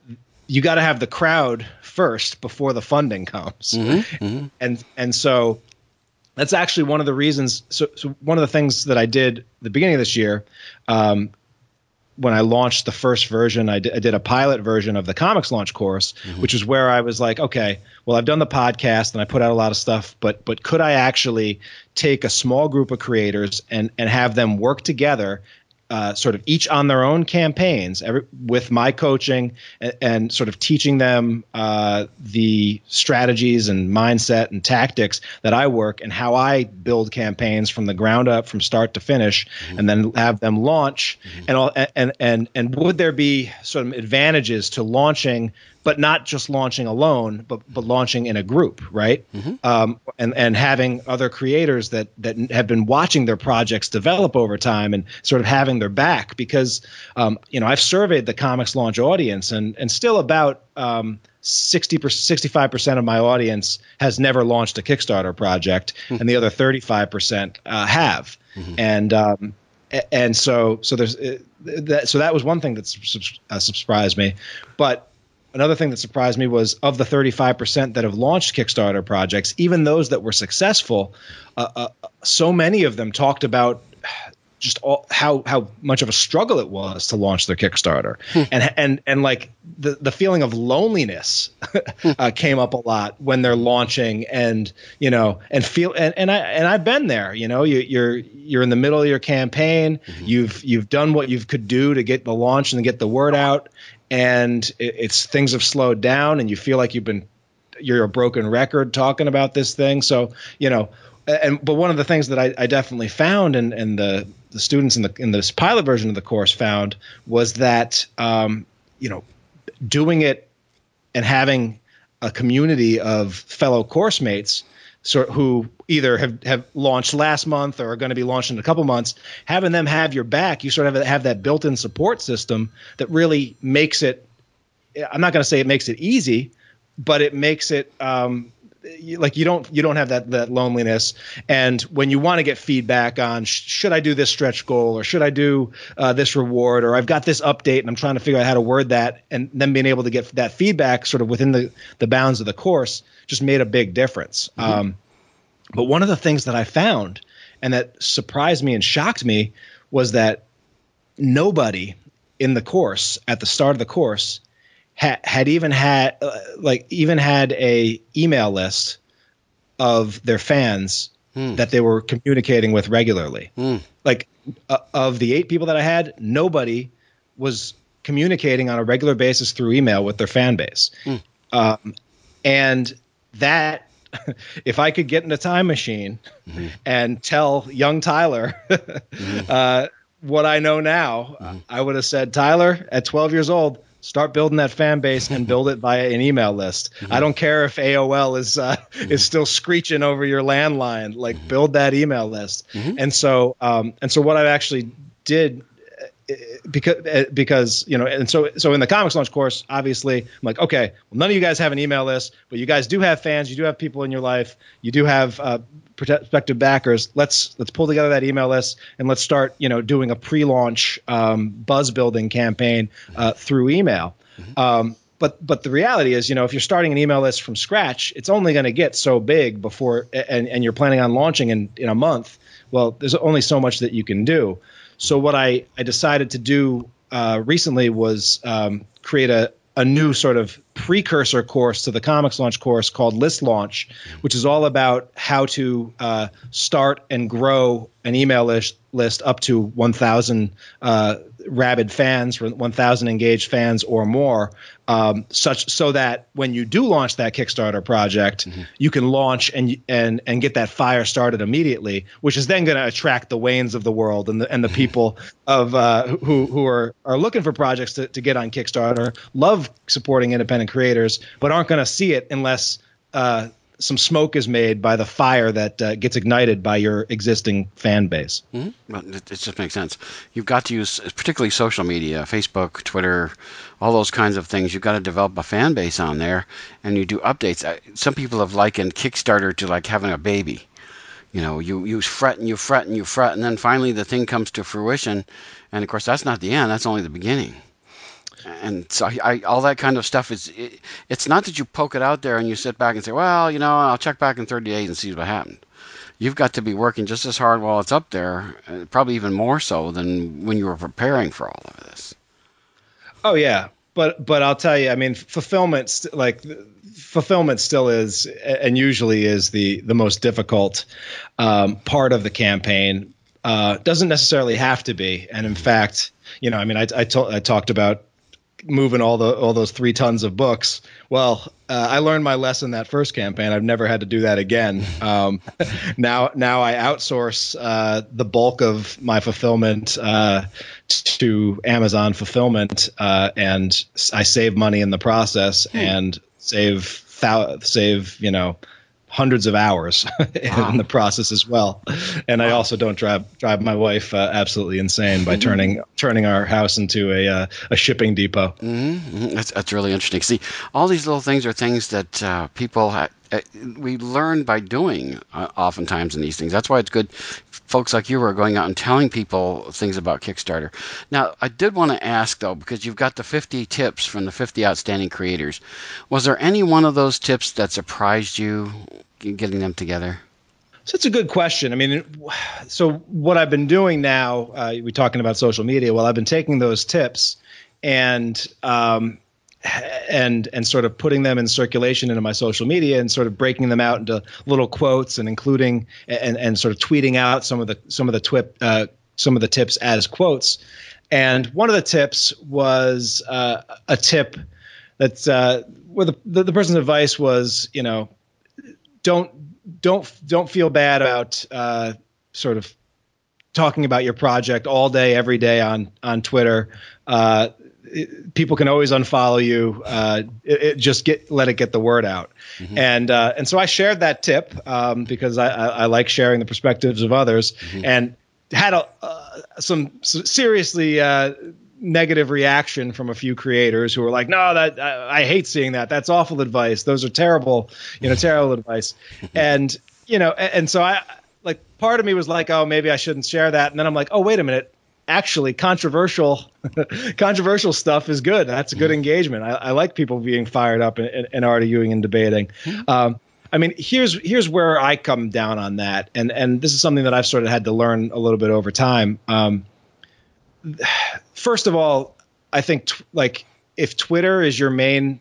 you got to have the crowd first before the funding comes. Mm-hmm, mm-hmm. And and so that's actually one of the reasons. So, so one of the things that I did at the beginning of this year, um, when I launched the first version, I did, I did a pilot version of the comics launch course, mm-hmm. which is where I was like, okay, well, I've done the podcast and I put out a lot of stuff, but but could I actually take a small group of creators and and have them work together, uh, sort of each on their own campaigns, every, with my coaching and, and sort of teaching them uh, the strategies and mindset and tactics that I work and how I build campaigns from the ground up, from start to finish, mm-hmm. and then have them launch. Mm-hmm. And, all, and and and would there be sort of advantages to launching, but not just launching alone, but but launching in a group, right? Mm-hmm. Um, and and having other creators that that have been watching their projects develop over time and sort of having their back, because um, you know, I've surveyed the comics launch audience, and and still about um, sixty percent, sixty-five percent of my audience has never launched a Kickstarter project, mm-hmm. and the other thirty-five percent uh, have, mm-hmm. and um, and so so there's uh, that, so that was one thing that su- uh, surprised me, but. Another thing that surprised me was, of the thirty-five percent that have launched Kickstarter projects, even those that were successful, uh, uh, so many of them talked about just all, how how much of a struggle it was to launch their Kickstarter, hmm. and and and like the the feeling of loneliness uh, came up a lot when they're launching, and you know, and feel and, and I and I've been there. You know, you, you're you're in the middle of your campaign, mm-hmm. you've you've done what you could do to get the launch and get the word out. And it, it's things have slowed down, and you feel like you've been you're a broken record talking about this thing. So you know, and but one of the things that I, I definitely found, and, and the the students in the in this pilot version of the course found, was that um, you know, doing it and having a community of fellow course mates, so who either have, have launched last month or are going to be launched in a couple months, having them have your back, you sort of have, have that built-in support system that really makes it, I'm not going to say it makes it easy, but it makes it, um, you, like you don't you don't have that that loneliness. And when you want to get feedback on sh- should I do this stretch goal or should I do uh, this reward, or I've got this update and I'm trying to figure out how to word that, and then being able to get that feedback sort of within the the bounds of the course just made a big difference. Mm-hmm. Um, but one of the things that I found and that surprised me and shocked me was that nobody in the course at the start of the course had, had even had uh, like even had a email list of their fans mm. that they were communicating with regularly. Mm. Like uh, of the eight people that I had, nobody was communicating on a regular basis through email with their fan base. Mm. Um, and that, if I could get in a time machine mm-hmm. and tell young Tyler mm-hmm. uh, what I know now, mm-hmm. I would have said, Tyler, at twelve years old, start building that fan base and build it via an email list. Mm-hmm. I don't care if A O L is uh, mm-hmm. is still screeching over your landline. Like, mm-hmm. build that email list. Mm-hmm. And so, um, and so, what I actually did. Because, because, you know, and so, so in the Comics Launch course, obviously, I'm like, okay, well, none of you guys have an email list, but you guys do have fans, you do have people in your life, you do have uh, prospective backers. Let's let's pull together that email list and let's start, you know, doing a pre-launch um, buzz building campaign uh, through email. Mm-hmm. Um, but but the reality is, you know, if you're starting an email list from scratch, it's only going to get so big before, and and you're planning on launching in in a month. Well, there's only so much that you can do. So what I, I decided to do uh, recently was um, create a, a new sort of precursor course to the Comics Launch course called List Launch, which is all about how to uh, start and grow an email list, list up to one thousand uh, rabid fans, one thousand engaged fans or more, um, such so that when you do launch that Kickstarter project, mm-hmm. you can launch and and and get that fire started immediately, which is then going to attract the Waynes of the world and the and the people of uh, who who are are looking for projects to, to get on Kickstarter, love supporting independent creators, but aren't going to see it unless uh, some smoke is made by the fire that uh, gets ignited by your existing fan base. Mm-hmm. Well, it, it just makes sense. You've got to use particularly social media, Facebook, Twitter, all those kinds of things. You've got to develop a fan base on there, and you do updates. Some people have likened Kickstarter to like having a baby. You know, you, you fret and you fret and you fret, and then finally the thing comes to fruition. And, of course, that's not the end. That's only the beginning. And so I, I, all that kind of stuff is, it, it's not that you poke it out there and you sit back and say, well, you know, I'll check back in thirty days and see what happened. You've got to be working just as hard while it's up there, uh, probably even more so than when you were preparing for all of this. Oh, yeah. But but I'll tell you, I mean, fulfillment, st- like fulfillment still is and usually is the, the most difficult um, part of the campaign. Uh, doesn't necessarily have to be. And in fact, you know, I mean, I, I, to- I talked about moving all the all those three tons of books. Well, uh, I learned my lesson that first campaign. I've never had to do that again. Um, now, now I outsource uh, the bulk of my fulfillment uh, to Amazon Fulfillment, uh, and I save money in the process hmm. and save thou- save you know. hundreds of hours in wow. the process as well. And wow. I also don't drive drive my wife uh, absolutely insane by turning turning our house into a uh, a shipping depot. Mm-hmm. That's that's really interesting. See, all these little things are things that uh, people ha- uh, we learn by doing uh, oftentimes in these things. That's why it's good folks like you are going out and telling people things about Kickstarter. Now, I did want to ask, though, because you've got the fifty tips from the fifty outstanding creators. Was there any one of those tips that surprised you getting them together? So it's a good question. I mean, so what I've been doing now, uh, we're talking about social media. Well, I've been taking those tips and um, and and sort of putting them in circulation into my social media and sort of breaking them out into little quotes and including and and sort of tweeting out some of the some of the twip uh, some of the tips as quotes. And one of the tips was uh, a tip that's uh, where the, the the person's advice was, you know, don't don't don't feel bad about uh, sort of talking about your project all day, every day on on Twitter. Uh, it, people can always unfollow you. Uh, it, it just get let it get the word out. Mm-hmm. And uh, and so I shared that tip um, because I, I, I like sharing the perspectives of others, mm-hmm. and had a, uh, some seriously uh, negative reaction from a few creators who were like, no, that I, I hate seeing that. That's awful advice. Those are terrible, you know, terrible advice. And, you know, and, and so I like part of me was like, oh, maybe I shouldn't share that. And then I'm like, oh, wait a minute. Actually, controversial, controversial stuff is good. That's a good engagement. I, I like people being fired up and, and, and arguing and debating. Um, I mean, here's here's where I come down on that, and and this is something that I've sort of had to learn a little bit over time. Um, first of all, I think t- like if Twitter is your main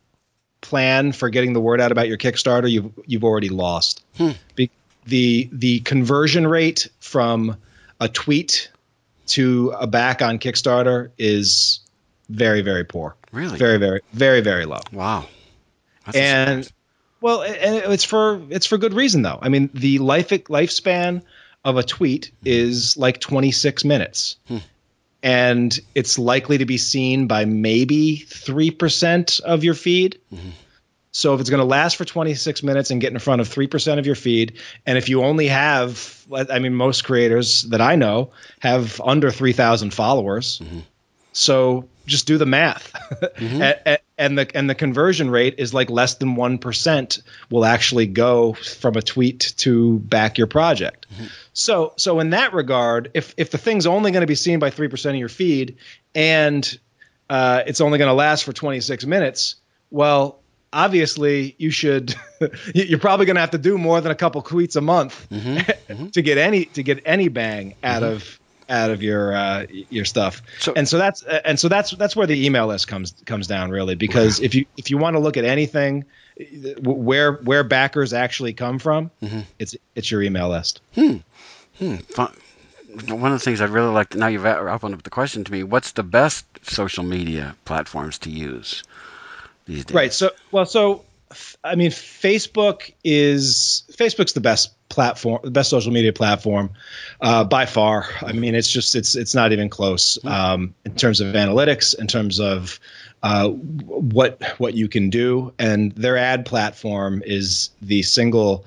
plan for getting the word out about your Kickstarter, you've you've already lost. Hmm. Be- the the conversion rate from a tweet to a back on Kickstarter is very, very poor. Really? Very, very, very, very low. Wow. That's and well, and it's for it's for good reason though. I mean, the life lifespan of a tweet is like twenty-six minutes. Hmm. And it's likely to be seen by maybe three percent of your feed. Mm-hmm. So if it's going to last for twenty-six minutes and get in front of three percent of your feed, and if you only have, I mean, most creators that I know have under three thousand followers. Mm-hmm. So just do the math. Mm-hmm. and, and the and the conversion rate is like less than one percent will actually go from a tweet to back your project. Mm-hmm. So so in that regard, if if the thing's only going to be seen by three percent of your feed and uh, it's only going to last for twenty-six minutes, well, obviously you should you're probably going to have to do more than a couple tweets a month mm-hmm. Mm-hmm. to get any to get any bang out mm-hmm. of out of your uh, your stuff. So, and so that's and so that's that's where the email list comes comes down really, because wow. if you if you want to look at anything where where backers actually come from, mm-hmm. it's it's your email list. Hmm. Hmm. Fun. One of the things I'd really like to, now you've opened up the question to me, what's the best social media platforms to use these days? Right. So, well, so, I mean, Facebook is, Facebook's the best platform, the best social media platform uh, by far. I mean, it's just, it's, it's not even close um, in terms of analytics, in terms of uh, what, what you can do. And their ad platform is the single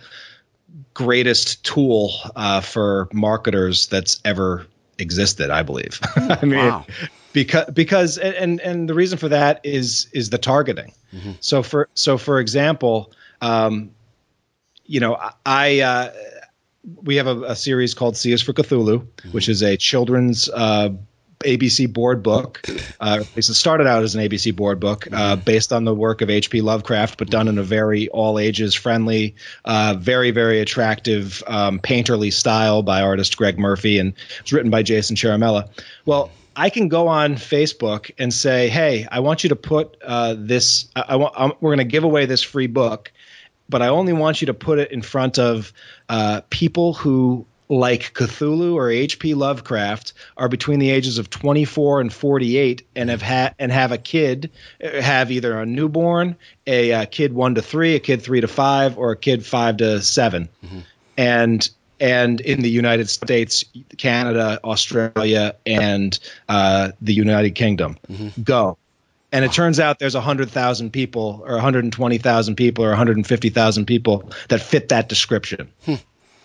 greatest tool uh, for marketers that's ever existed, I believe. I mean, wow. because because and and the reason for that is is the targeting. Mm-hmm. So for so for example, um, you know, I uh, we have a, a series called C is for Cthulhu, mm-hmm. which is a children's uh, A B C board book. Uh, it started out as an A B C board book uh, based on the work of H P Lovecraft, but done in a very all ages friendly, uh, very, very attractive um, painterly style by artist Greg Murphy, and it's written by Jason Chiaramella. Well, I can go on Facebook and say, hey, I want you to put uh, this, I, I want, I'm, we're going to give away this free book, but I only want you to put it in front of uh, people who, like Cthulhu or H P Lovecraft, are between the ages of twenty-four and forty-eight and have had and have a kid, have either a newborn, a, a kid one to three, a kid three to five, or a kid five to seven, mm-hmm. and and in the United States, Canada, Australia, and uh, the United Kingdom, mm-hmm. go. And it turns out there's one hundred thousand people, or one hundred twenty thousand people, or one hundred fifty thousand people that fit that description. Hmm.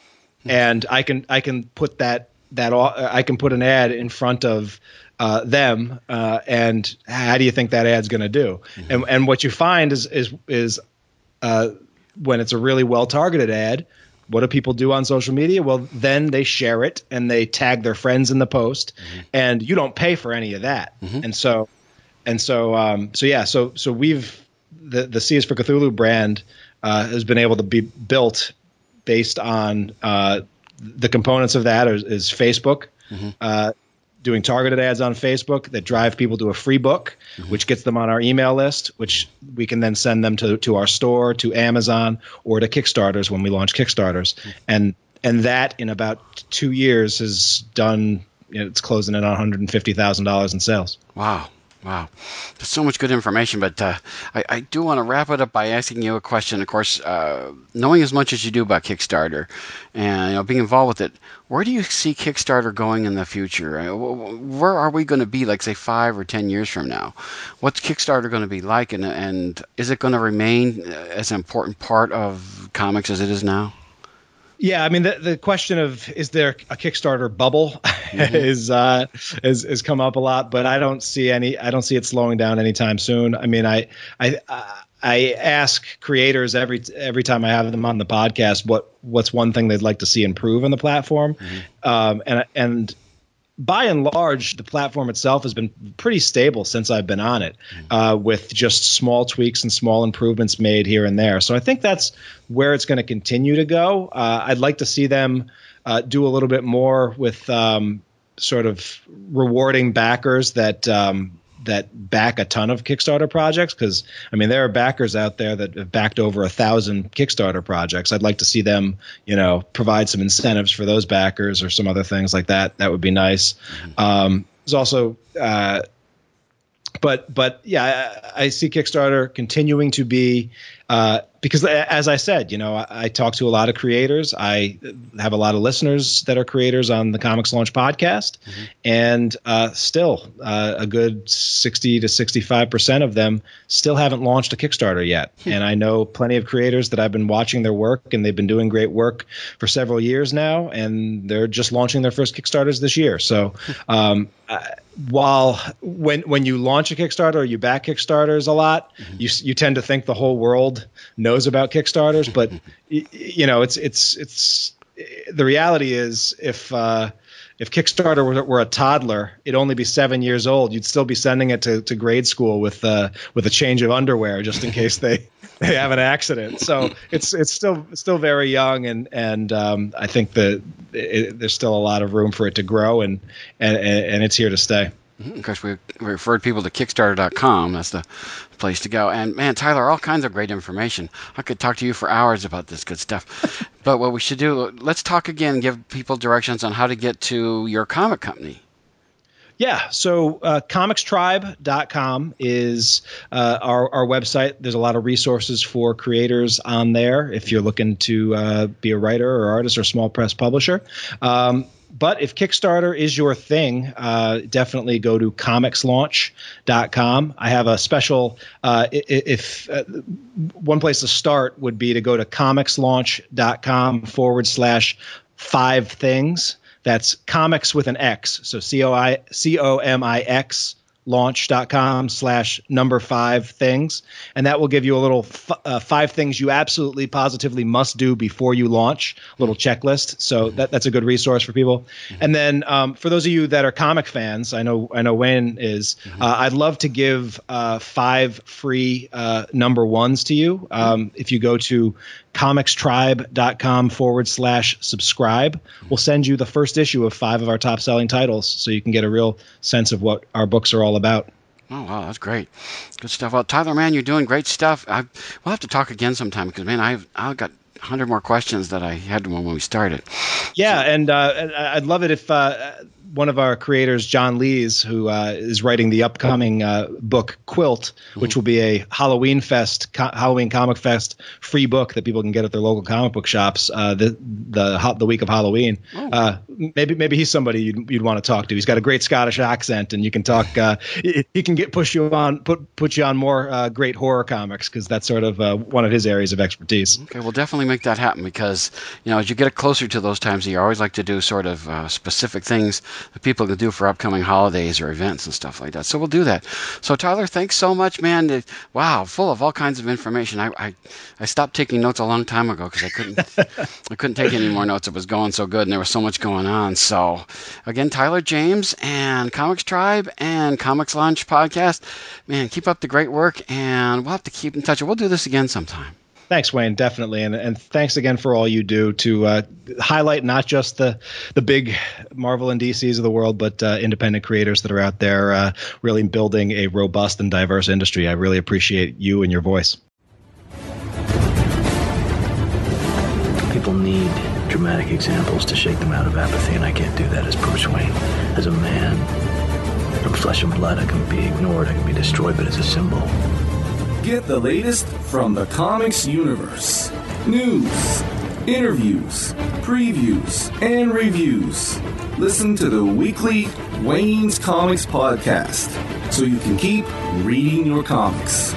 And I can I can put that that I can put an ad in front of uh, them, uh, and how do you think that ad's going to do? Mm-hmm. And and what you find is is is uh, when it's a really well targeted ad, what do people do on social media? Well, then they share it and they tag their friends in the post, mm-hmm. and you don't pay for any of that. Mm-hmm. And so and so um, so yeah, so so we've the the C is for Cthulhu brand uh, has been able to be built based on uh, the components of that is, is Facebook, mm-hmm. uh, doing targeted ads on Facebook that drive people to a free book, mm-hmm. which gets them on our email list, which we can then send them to, to our store, to Amazon, or to Kickstarters when we launch Kickstarters. Mm-hmm. And and that in about two years has done, you know, it's closing in on one hundred fifty thousand dollars in sales. Wow. Wow. There's so much good information, but uh, I, I do want to wrap it up by asking you a question. Of course, uh, knowing as much as you do about Kickstarter and you know, being involved with it, where do you see Kickstarter going in the future? Where are we going to be, like, say, five or ten years from now? What's Kickstarter going to be like, and, and is it going to remain as an important part of comics as it is now? Yeah, I mean the the question of is there a Kickstarter bubble mm-hmm. is uh is has come up a lot, but I don't see any I don't see it slowing down anytime soon. I mean, I I I ask creators every every time I have them on the podcast what what's one thing they'd like to see improve on the platform. Mm-hmm. Um and and by and large, the platform itself has been pretty stable since I've been on it, uh, with just small tweaks and small improvements made here and there. So I think that's where it's going to continue to go. Uh, I'd like to see them uh, do a little bit more with um, sort of rewarding backers that um, that back a ton of Kickstarter projects, because I mean there are backers out there that have backed over a thousand Kickstarter projects. I'd like to see them, you know, provide some incentives for those backers or some other things like that. That would be nice. Mm-hmm. Um, there's also, uh, but but yeah, I, I see Kickstarter continuing to be. Uh, because as I said, you know, I, I talk to a lot of creators. I have a lot of listeners that are creators on the Comics Launch podcast, mm-hmm. and uh, still uh, a good sixty to sixty-five percent of them still haven't launched a Kickstarter yet. Hmm. And I know plenty of creators that I've been watching their work, and they've been doing great work for several years now, and they're just launching their first Kickstarters this year. So um, uh, while when when you launch a Kickstarter or you back Kickstarters a lot, mm-hmm. you you tend to think the whole world knows about Kickstarters, but you know, it's it's it's the reality is if uh, if Kickstarter were, were a toddler, it'd only be seven years old. You'd still be sending it to, to grade school with uh, with a change of underwear just in case they, they have an accident. So it's it's still still very young, and and um, I think that it, there's still a lot of room for it to grow, and and and it's here to stay. Of course, we, we referred people to Kickstarter dot com. That's the place to go. And, man, Tyler, all kinds of great information. I could talk to you for hours about this good stuff. But what we should do, let's talk again and give people directions on how to get to your comic company. Yeah, so uh, comics tribe dot com is uh, our, our website. There's a lot of resources for creators on there if you're looking to uh, be a writer or artist or small press publisher. Um, But if Kickstarter is your thing, uh, definitely go to comics launch dot com. I have a special uh, – if uh, one place to start would be to go to comics launch dot com forward slash five things. That's comics with an X. So C O I C O M I X launch dot com slash number five things. And that will give you a little f- uh, five things you absolutely positively must do before you launch, a little checklist. So that, that's a good resource for people. Mm-hmm. And then um, for those of you that are comic fans, I know I know Wayne is, mm-hmm. uh, I'd love to give uh, five free uh, number ones to you. Um, mm-hmm. If you go to comics tribe dot com forward slash subscribe, we'll send you the first issue of five of our top selling titles so you can get a real sense of what our books are all about. Oh, wow, that's great. Good stuff. Well, Tyler, man, you're doing great stuff. I, we'll have to talk again sometime because, man, I've, I've got a hundred more questions that I had when we started. Yeah, so. and uh, I'd love it if uh, one of our creators, John Lees, who uh, is writing the upcoming uh, book Quilt, mm-hmm. which will be a Halloween Fest, co- Halloween Comic Fest free book that people can get at their local comic book shops uh, the the the week of Halloween. Oh. Uh, maybe maybe he's somebody you'd, you'd want to talk to. He's got a great Scottish accent, and you can talk. Uh, he can get push you on put put you on more uh, great horror comics because that's sort of uh, one of his areas of expertise. Okay, we'll definitely make that happen because you know as you get closer to those times, you always like to do sort of uh, specific things that people can do for upcoming holidays or events and stuff like that. So we'll do that. So Tyler, thanks so much, man. Wow, full of all kinds of information. I I, I stopped taking notes a long time ago because I couldn't I couldn't take any more notes. It was going so good and there was so much going on. So again, Tyler James and Comics Tribe and Comics Launch Podcast. Man, keep up the great work and we'll have to keep in touch. We'll do this again sometime. Thanks, Wayne, definitely. And and thanks again for all you do to uh, highlight not just the the big Marvel and D Cs of the world, but uh, independent creators that are out there uh, really building a robust and diverse industry. I really appreciate you and your voice. People need dramatic examples to shake them out of apathy, and I can't do that as Bruce Wayne. As a man, from flesh and blood, I can be ignored, I can be destroyed, but as a symbol. Get the latest from the comics universe. News, interviews, previews, and reviews. Listen to the weekly Wayne's Comics Podcast so you can keep reading your comics.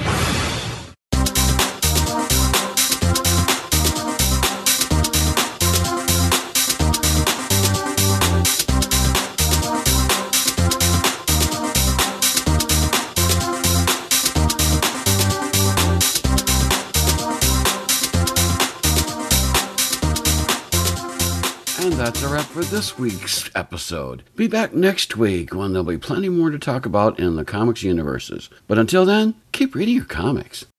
that's a wrap for this week's episode. Be back next week when there'll be plenty more to talk about in the comics universes. But until then, keep reading your comics.